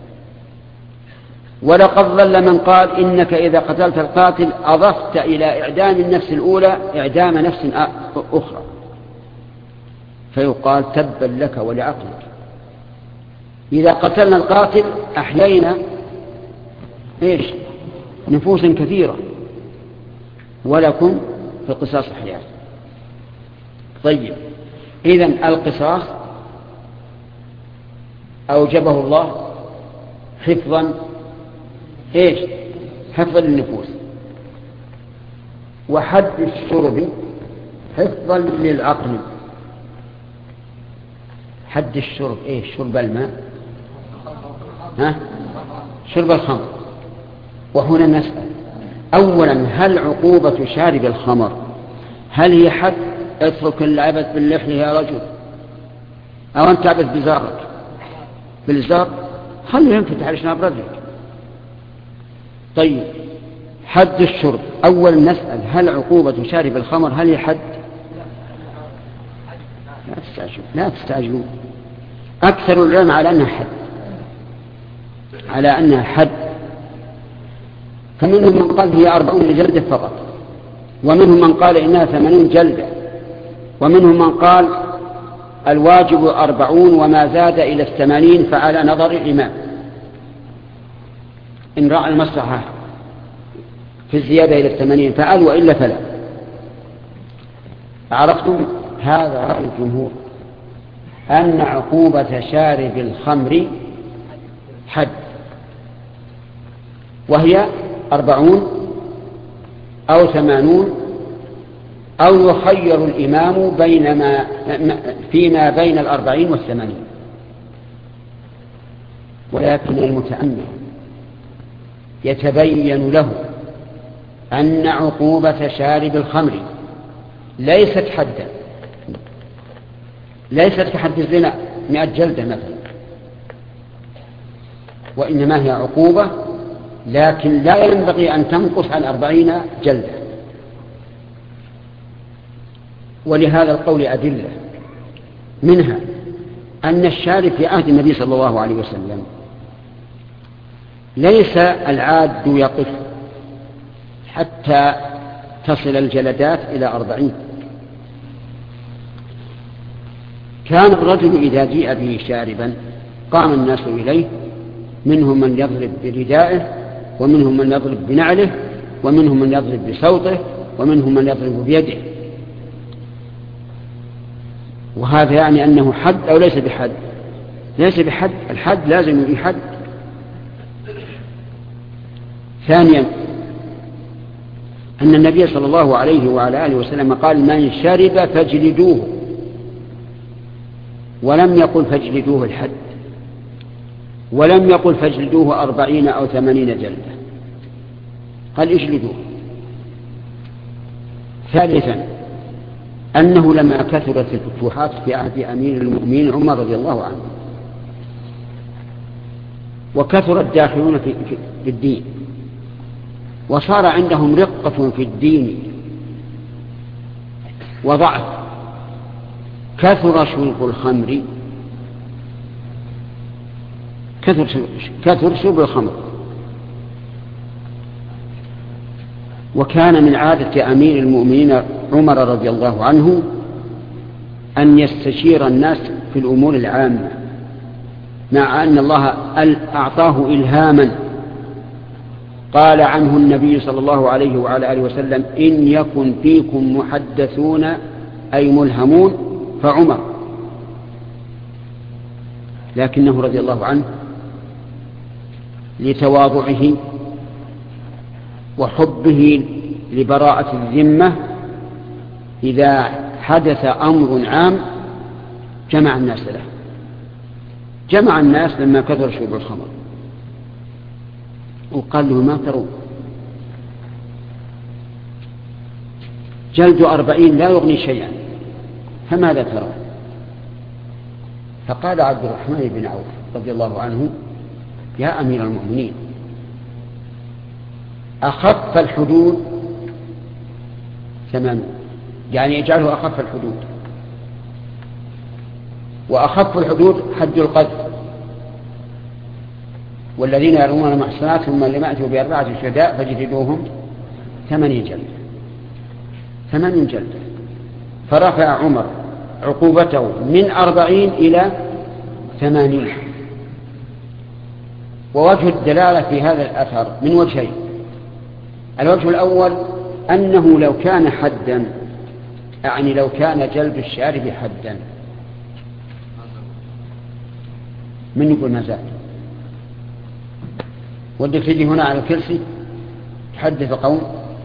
ولقد ظل من قال إنك إذا قتلت القاتل أضفت إلى إعدام النفس الأولى إعدام نفس أخرى، فيقال تبا لك ولعقلك. إذا قتلنا القاتل أحيينا نفوس كثيرة. ولكم في القصاص حياة. طيب إذن القصاص أوجبه الله حفظا حفظا للنفوس. وحد الشرب حفظا للعقل. حد الشرب شرب الماء، شرب الخمر. وهنا نسأل أولا: هل عقوبة شارب الخمر هل هي حد اترك العبث باللحية يا رجل، أو أنت تعبث بزارك بالزار خليه ينفتح على شناب رجلك؟ طيب حد الشرب أولا نسأل: هل عقوبة شارب الخمر هل هي حد؟ لا تستعجلوا. أكثر العلماء على أنها حد. فمنهم من قال هي 40 جلدة فقط، ومنهم من قال إنها 80 جلدة، ومنهم من قال الواجب 40 وما زاد إلى 80 فعلى نظر الإمام إن رأى المصلحة في الزيادة إلى 80 فعل، وإلا فلا. عرفتم؟ هذا رأي الجمهور أن عقوبة شارب الخمر حد، وهي 40 أو 80 أو يخير الإمام فيما بين 40 و80. ولكن المتأمل يتبين له أن عقوبة شارب الخمر ليست حدا، ليست كحد الزنا 100 جلدة مثلا، وإنما هي عقوبة لكن لا ينبغي أن تنقص عن 40 جلدة. ولهذا القول أدلة، منها أن الشارب في عهد النبي صلى الله عليه وسلم ليس العاد يقف حتى تصل الجلدات إلى 40. كان الرجل إذا جيء به شاربا قام الناس إليه، منهم من يضرب بردائه، ومنهم من يضرب بنعله، ومنهم من يضرب بصوته، ومنهم من يضرب بيده. وهذا يعني أنه حد أو ليس بحد؟ ليس بحد، الحد لازم يحد. ثانيا أن النبي صلى الله عليه وعلى آله وسلم قال من شرب فاجلدوه، ولم يقل فاجلدوه الحد، ولم يقل فاجلدوه 40 أو 80 جلدة، قال اجلدوه. ثالثا أنه لما كثرت الفتوحات في عهد أمير المؤمنين عمر رضي الله عنه، وكثر الداخلون في الدين، وصار عندهم رقة في الدين وضعف، كثر شرب الخمر، كثر شرب الخمر. وكان من عادة أمير المؤمنين عمر رضي الله عنه أن يستشير الناس في الأمور العامة، مع أن الله أعطاه إلهاما. قال عنه النبي صلى الله عليه وعلى آله وسلم إن يكن فيكم محدثون أي ملهمون فعمر. لكنه رضي الله عنه لتواضعه وحبه لبراءة الذمة إذا حدث أمر عام جمع الناس له، جمع الناس لما كثر شرب الخمر، وقال له ما ترون جلد 40 لا يغني شيئا، فماذا ترون؟ فقال عبد الرحمن بن عوف رضي الله عنه يا أمير المؤمنين أخف الحدود 80، يعني اجعله أخف الحدود، وأخف الحدود حد القذف، والذين يرمون المحصنات ثم لم يأتوا ب4 شهداء فاجلدوهم 80 جلدة، 80 جلدة. فرفع عمر عقوبته من 40 إلى 80. ووجه الدلالة في هذا الأثر من وجهين. الوجه الأول أنه لو كان حدا، يعني لو كان جلد الشارب حدا، من يقول ما زال؟ ودك تجي هنا على الكرسي تحدث قوم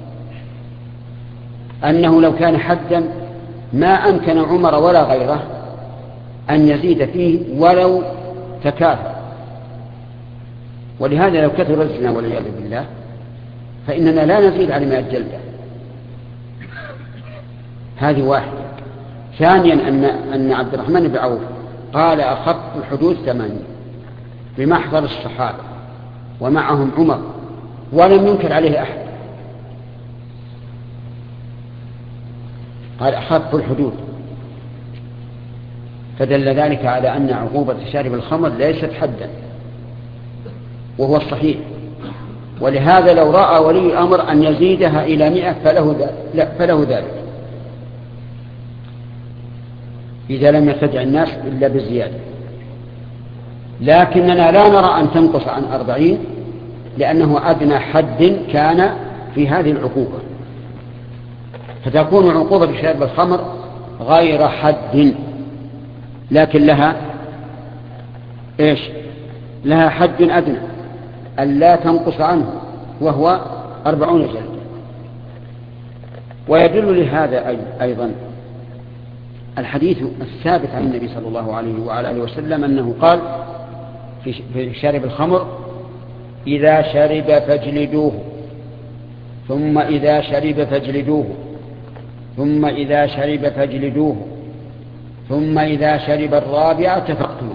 أنه لو كان حدا ما أمكن عمر ولا غيره أن يزيد فيه ولو تكاثر. ولهذا لو كثر الزنا والعياذ بالله فإننا لا نزيد على 100 جلدة. هذه واحدة. ثانيا أن عبد الرحمن بن عوف قال أخف الحدود 80 بمحضر الصحابة ومعهم عمر ولم ينكر عليه أحد، قال أخف الحدود، فدل ذلك على أن عقوبة شارب الخمر ليست حدا، وهو الصحيح. ولهذا لو رأى ولي الأمر أن يزيدها إلى 100 فله ذلك إذا لم يرتدع الناس إلا بالزيادة. لكننا لا نرى أن تنقص عن 40 لأنه أدنى حد كان في هذه العقوبة، فتكون عقوبة شارب الخمر غير حد، لكن لها إيش؟ لها حد أدنى ألا تنقص عنه وهو 40 جلدة. ويدل لهذا أيضا الحديث الثابت عن النبي صلى الله عليه وعلى آله وسلم أنه قال في شارب الخمر: إذا شرب فاجلدوه، ثم إذا شرب فاجلدوه، ثم إذا شرب فاجلدوه، ثم إذا شرب الرابعة فاقتلوه.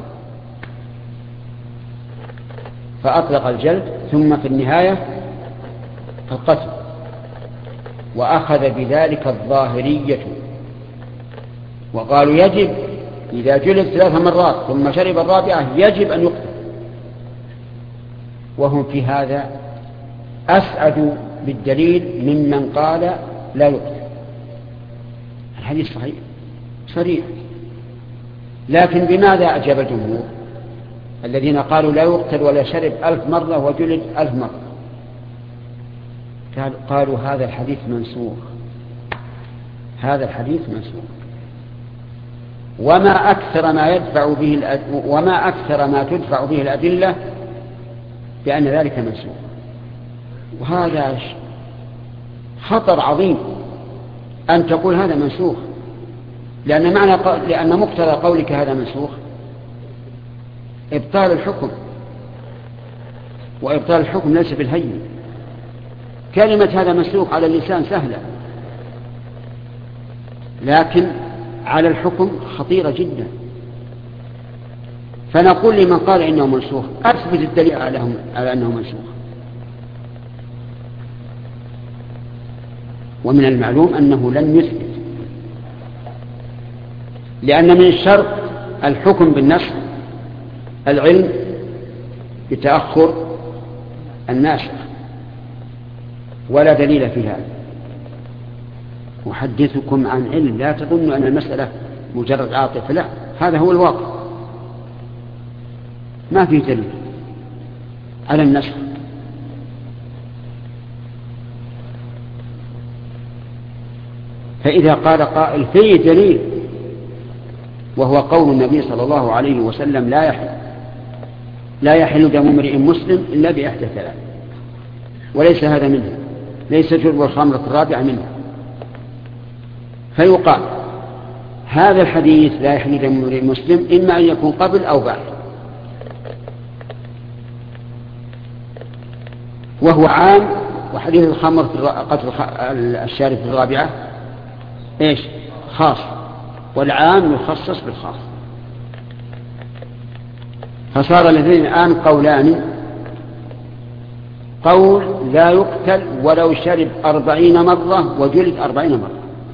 فأطلق الجلد، ثم في النهاية القتل، وأخذ بذلك الظاهرية وقالوا يجب إذا جلد 3 مرات ثم شرب الرابعة يجب أن يقتل، وهم في هذا أسعد بالدليل ممن قال لا يقتل. الحديث صحيح صريح. لكن بماذا أجاب الجمهور الذين قالوا لا يقتل ولا شرب 1000 مرة وجلد 1000 مرة؟ قالوا هذا الحديث منسوخ، هذا الحديث منسوخ، وما أكثر ما تدفع به الأدلة بأن ذلك منسوخ. وهذا خطر عظيم أن تقول هذا منسوخ، لأن مقتضى قولك هذا منسوخ إبطال الحكم، وإبطال الحكم ليس بالهين. كلمة هذا منسوخ على اللسان سهلة، لكن على الحكم خطيرة جدا. فنقول لمن قال إنه منسوخ: أثبت الدليل على أنه منسوخ. ومن المعلوم أنه لن يثبت، لأن من الشرط الحكم بالنسخ العلم بتأخر الناسخ، ولا دليل في هذا. أحدثكم عن علم، لا تظنوا أن المسألة مجرد عاطفة، لا، هذا هو الواقع، ما فيه دليل على النسخ. فإذا قال قائل فيه دليل وهو قول النبي صلى الله عليه وسلم: لا يحل دم امرئ مسلم إلا بإحدى 3، وليس هذا منها، ليس شرب الخمرة الرابعة منها، فيقال هذا الحديث لا يحل دم امرئ مسلم إما أن يكون قبل أو بعد، وهو عام. وحديث الخمر قتل الشارب في الرابعة إيش؟ خاص، والعام يخصص بالخاص. فصار الاثنين الآن قولان: قول لا يقتل ولو شرب 40 مرة وجلد 40 مرة،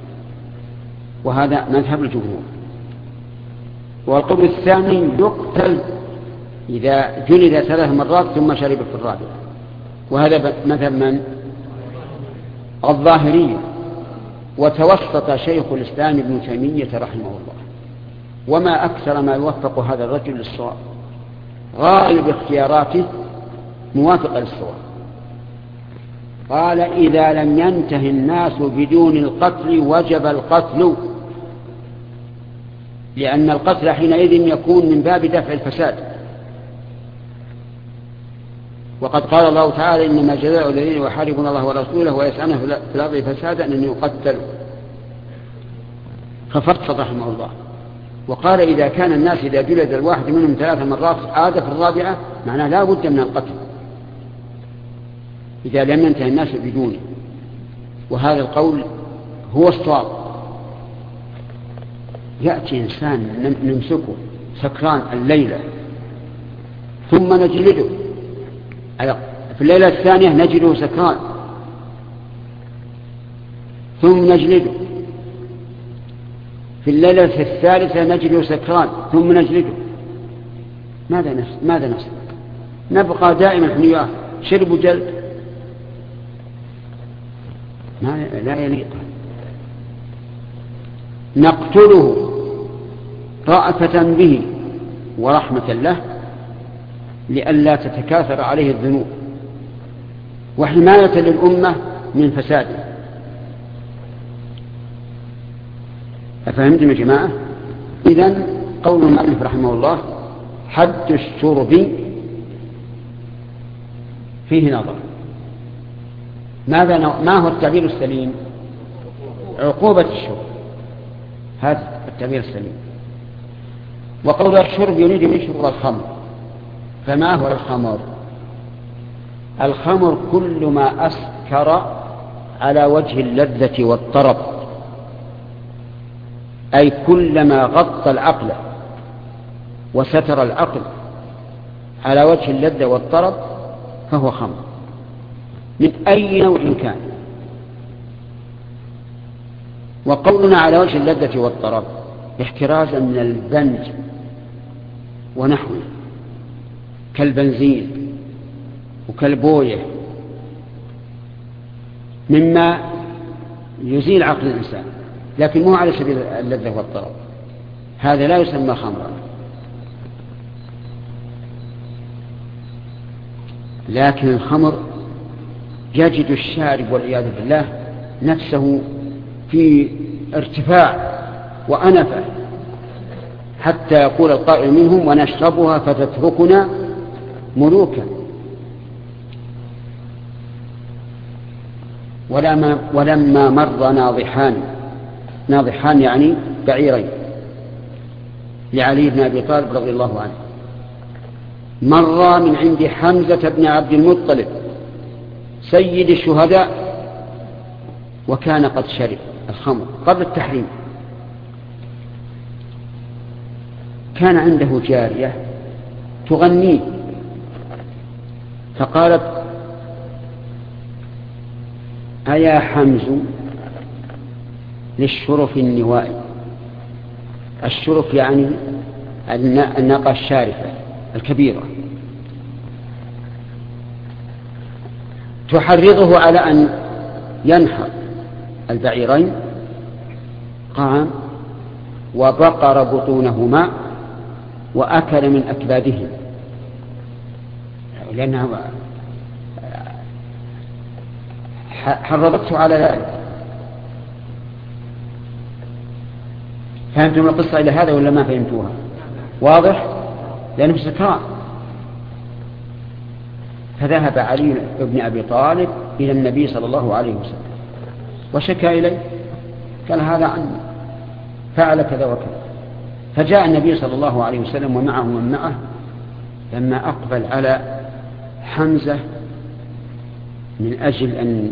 وهذا مذهب الجمهور. والقول الثاني: يقتل إذا جلد 3 مرات ثم شرب في الرابعة، وهذا مذهب من؟ الظاهرية. وتوسط شيخ الإسلام ابن تيمية رحمه الله، وما أكثر ما يوفق هذا الرجل للصواب، غالب اختياراته موافقة للصواب. قال: إذا لم ينتهي الناس بدون القتل وجب القتل، لأن القتل حينئذ يكون من باب دفع الفساد. وقد قال الله تعالى: إنما جزاء الذين يحاربون الله ورسوله ويسعون في الأرض فسادا أن يقتلوا. ففصل رحمه الله وقال: إذا كان الناس إذا جلد الواحد منهم 3 مرات عاد في الرابعة، معناه لا بد من القتل إذا لم ينتهي الناس بدونه. وهذا القول هو الصواب. يأتي إنسان نمسكه سكران الليلة ثم نجلده، في الليلة الثانية نجده سكران ثم نجلده، في الليلة الثالثة نجده سكران ثم نجلده. ماذا نفسك؟ نبقى دائما حنياه شرب جلد؟ لا يليق. نقتله رأفة به ورحمة له لئلا تتكاثر عليه الذنوب، وحماية للأمة من فساده. أفهمتم يا جماعة؟ إذن قول المؤلف رحمه الله: حد الشرب فيه نظر. ما هو التعبير السليم؟ عقوبة الشرب، هذا التعبير السليم. وقول الشرب يريد من شرب الخمر، فما هو الخمر؟ الخمر كل ما أسكر على وجه اللذة والطرب، أي كلما غطى العقل وستر العقل على وجه اللذة والطرب فهو خمر من أي نوع كان. وقولنا على وجه اللذة والطرب احترازا من البنج ونحوه كالبنزين وكالبوية مما يزيل عقل الإنسان، لكن مو على سبيل اللذة والطرب، هذا لا يسمى خمرا. لكن الخمر يجد الشارب والعياذ بالله نفسه في ارتفاع وأنفة، حتى يقول القائل منهم ونشربها فتتركنا ملوكا. ولما مر ناضحان يعني بعيرين لعلي بن أبي طالب رضي الله عنه، مر من عند حمزة بن عبد المطلب سيد الشهداء، وكان قد شرب الخمر قبل التحريم. كان عنده جارية تغنيه، فقالت أيا حمز للشرف النوائي. الشرف يعني الناقة الشارفة الكبيرة، تحرضه على أن ينحر البعيرين. قام وبقر بطونهما وأكل من أكبادهم، لأنها حرضته على ذلك. فهمتم القصة إلى هذا ولا ما فهمتوها؟ واضح؟ لأنه سكران. فذهب علي بن أبي طالب إلى النبي صلى الله عليه وسلم وشكى إليه، قال هذا عني، فعل كذا وكذا. فجاء النبي صلى الله عليه وسلم ومعه من معه، لما أقبل على حمزة من أجل أن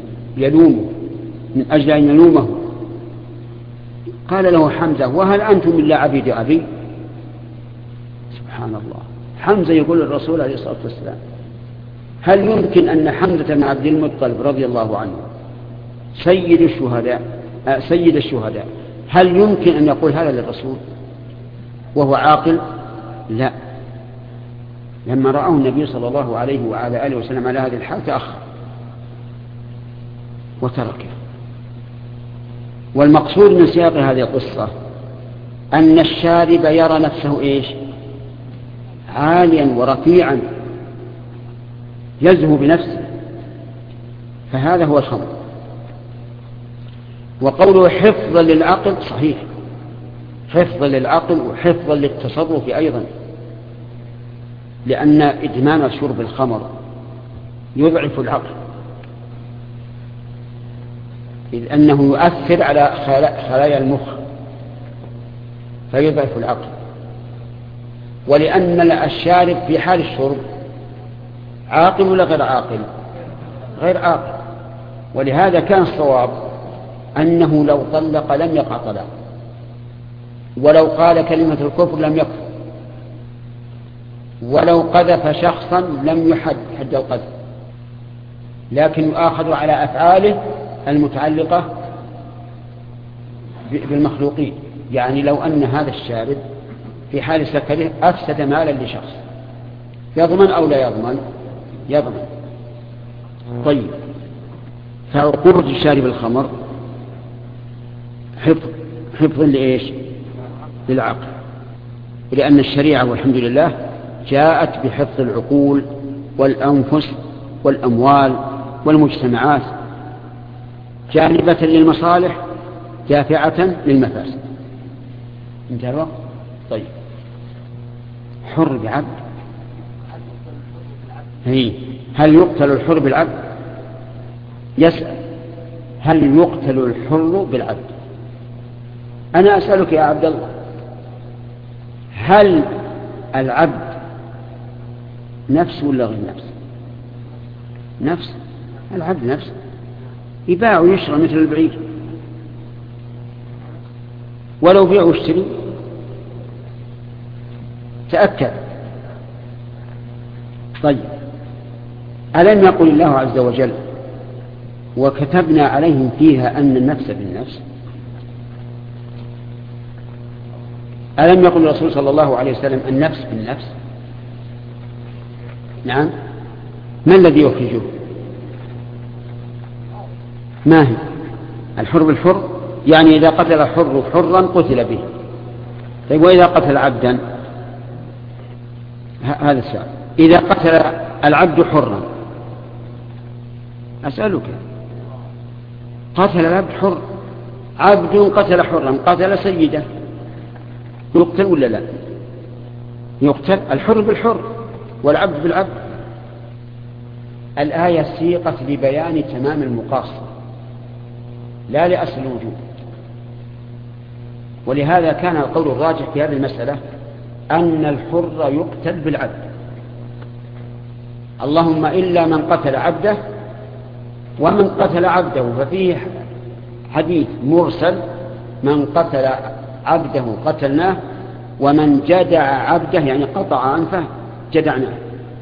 يلومه، قال له حمزة وهل أنتم إلا عبيد أبي؟ سبحان الله، حمزة يقول للرسول عليه الصلاة والسلام هل يمكن أن حمزة بن عبد المطلب رضي الله عنه سيد الشهداء هل يمكن أن يقول هذا للرسول وهو عاقل؟ لا. لما رأى النبي صلى الله عليه وعلى آله وسلم على هذه الحال تأخر وتركه. والمقصود من سياق هذه القصة أن الشارب يرى نفسه إيش؟ عاليا ورفيعا يزهو بنفسه، فهذا هو الخمر. وقوله حفظا للعقل صحيح، حفظا للعقل وحفظا للتصرف أيضا، لأن إدمان شرب الخمر يضعف العقل، إذ أنه يؤثر على خلايا المخ فيضعف العقل. ولأن الشارب في حال الشرب عاقل ولا غير عاقل؟ غير عاقل. ولهذا كان الصواب أنه لو طلق لم يقع طلاق، ولو قال كلمة الكفر لم يكفر، ولو قذف شخصا لم يحد حد القذف، لكن يؤاخذ على أفعاله المتعلقة بالمخلوقين. يعني لو أن هذا الشارب في حال سكره أفسد مالا لشخص، يضمن أو لا يضمن؟ يضمن. طيب، فعقوبة شارب الخمر حفظ لإيش؟ للعقل، لأن الشريعة والحمد لله جاءت بحفظ العقول والأنفس والأموال والمجتمعات، جانبة للمصالح دافعة للمفاسد. انتهى الوقت؟ طيب، حر بعبد، هل يقتل الحر بالعبد؟ يسأل هل يقتل الحر بالعبد؟ أنا أسألك يا عبد الله، هل العبد نفس ولا غير نفس؟ نفس. العبد نفس، يباع ويشرى مثل البعير، ولو بيع واشتري تأكد. طيب، ألم يقل الله عز وجل وكتبنا عليهم فيها أن النفس بالنفس؟ ألم يقل الرسول صلى الله عليه وسلم النفس بالنفس؟ نعم. ما الذي يخرجه؟ ما هي؟ الحر بالحر، يعني إذا قتل حر حرا قتل به. طيب، وإذا قتل عبدا؟ هذا السؤال. إذا قتل العبد حرا، أسألك، قتل العبد حر، عبد قتل حرا، قتل سيده، يقتل ولا لا؟ يقتل. الحر بالحر والعبد بالعبد. الآية سيقت لبيان تمام المقاصة لا لأصل الوجود، ولهذا كان القول الراجح في هذه المسألة أن الحر يقتل بالعبد، اللهم إلا من قتل عبده. ومن قتل عبده ففيه حديث مرسل: من قتل عبده قتلناه، ومن جدع عبده يعني قطع أنفه جدعناه.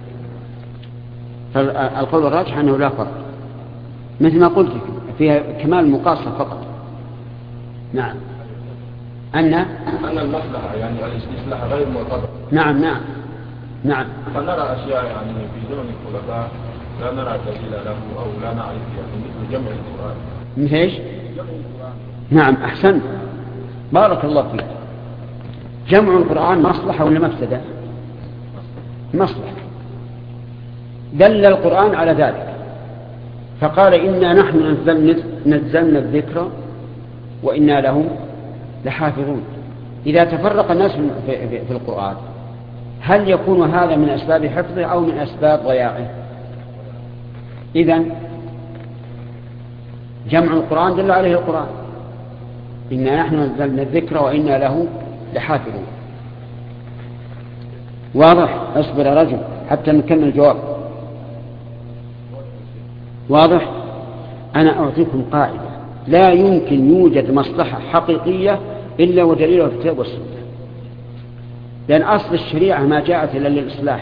فالقول الراجح أنه لا فرق، مثل ما قلت فيها كمال المقاصة فقط. نعم. أن المصلحة يعني الإصلاح غير معتبر. نعم نعم نعم. فنرى أشياء يعني في زمن الخلفاء لا نرى دليل له أو لا نعرف، يعني مثل جمع القرآن. مثل ايش؟ نعم، أحسنت، بارك الله فيك. جمع القرآن مصلحة ولا مفسدة؟ مصلحة. دل القرآن على ذلك فقال: إنا نحن نزلنا الذكر وإنا له لحافظون. إذا تفرق الناس في القرآن، هل يكون هذا من أسباب حفظه أو من أسباب ضياعه؟ إذن جمع القرآن دل عليه القرآن: إنا نحن نزلنا الذكر وإنا له لحافظون. واضح؟ اصبر يا رجل حتى نكمل الجواب. واضح؟ أنا أعطيكم قاعدة: لا يمكن يوجد مصلحة حقيقية إلا ودليلها في الكتاب والسنة، لأن أصل الشريعة ما جاءت إلا للإصلاح.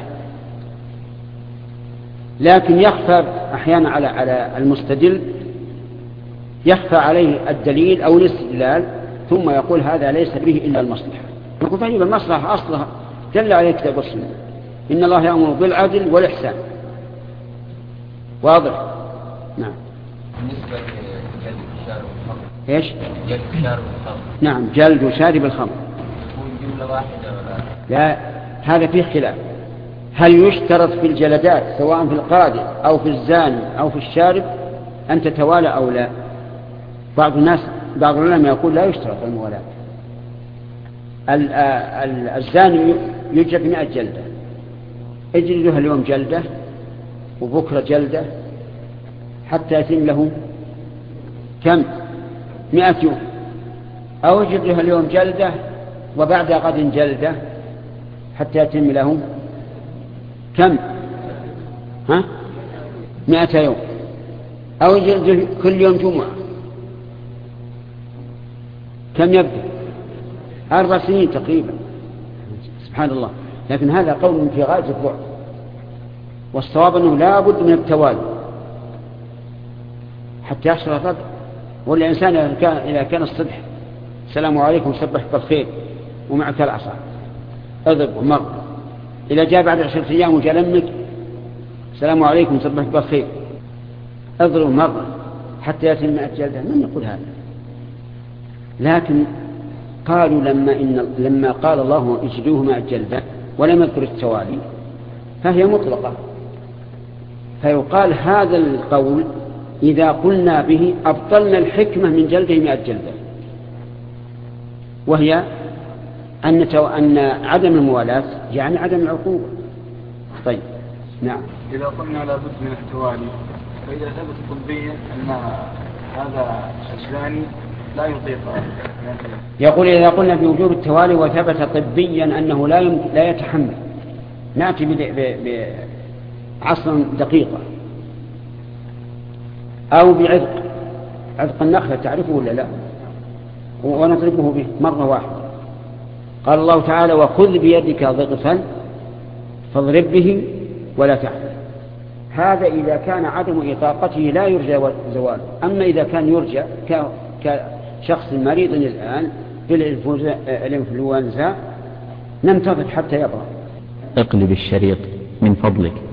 لكن يخفى أحيانا على المستدل، يخفى عليه الدليل أو الاستدلال، ثم يقول هذا ليس به إلا المصلحة. نقول طيب، المصلحة أصلها دل عليه الكتاب والسنة: إن الله يأمر بالعدل والإحسان. واضح؟ نعم. بالنسبة لجلد شارب الخمر. إيش؟ جلد شارب الخمر. نعم، جلد شارب الخمر. يكون جملة واحدة ولا؟ لا، هذا فيه خلاف. هل يشترط في الجلدات سواء في القادر أو في الزاني أو في الشارب أن تتوالى أو لا؟ بعض العلماء يقول لا يشترط الموالاة. الزاني يجلد 100 جلدة، اجلدها اليوم جلدة وبكرة جلدة حتى يتم له كم؟ 100 يوم. أو اجلدها اليوم جلدة وبعد غد جلدة حتى يتم له كم؟ 100 يوم. أو يجلد كل يوم جمعة. كم يبدأ؟ 4 سنين تقريبا. سبحان الله. لكن هذا قول في غاية البعد، والصواب أنه لا بد من التوالي حتى يحصل الرد. والإنسان إذا كان الصبح السلام عليكم سبح بالخير ومعك العصا اضرب مرة، إذا جاء بعد 10 أيام وجاء لمك السلام عليكم سبح بالخير اضرب مرة حتى يتم 100 جلدة، من يقول هذا؟ لكن قالوا لما قال الله اجلدوه 100 جلدة ولم يذكر التوالي فهي مطلقة، فيقال هذا القول إذا قلنا به أبطلنا الحكمة من جلده 100 جلدة، وهي أن عدم الموالاة يعني عدم العقوبة. طيب نعم. إذا قلنا لابد من التوالي، فإذا ثبت طبيا أن هذا الزاني لا يطيق يقول إذا قلنا بوجوب التوالي وثبت طبيا أنه لا يتحمل، نأتي بعصر دقيقة أو عذق النخلة، تعرفه ولا لا؟ ونضربه به مرة واحدة. قال الله تعالى وخذ بيدك ضغثا فاضرب به ولا تحزن. هذا إذا كان عدم إطاقته لا يرجى زواله. أما إذا كان يرجى كشخص مريض الآن بالإنفلونزا ننتظر حتى يبرأ. اقلب الشريط من فضلك.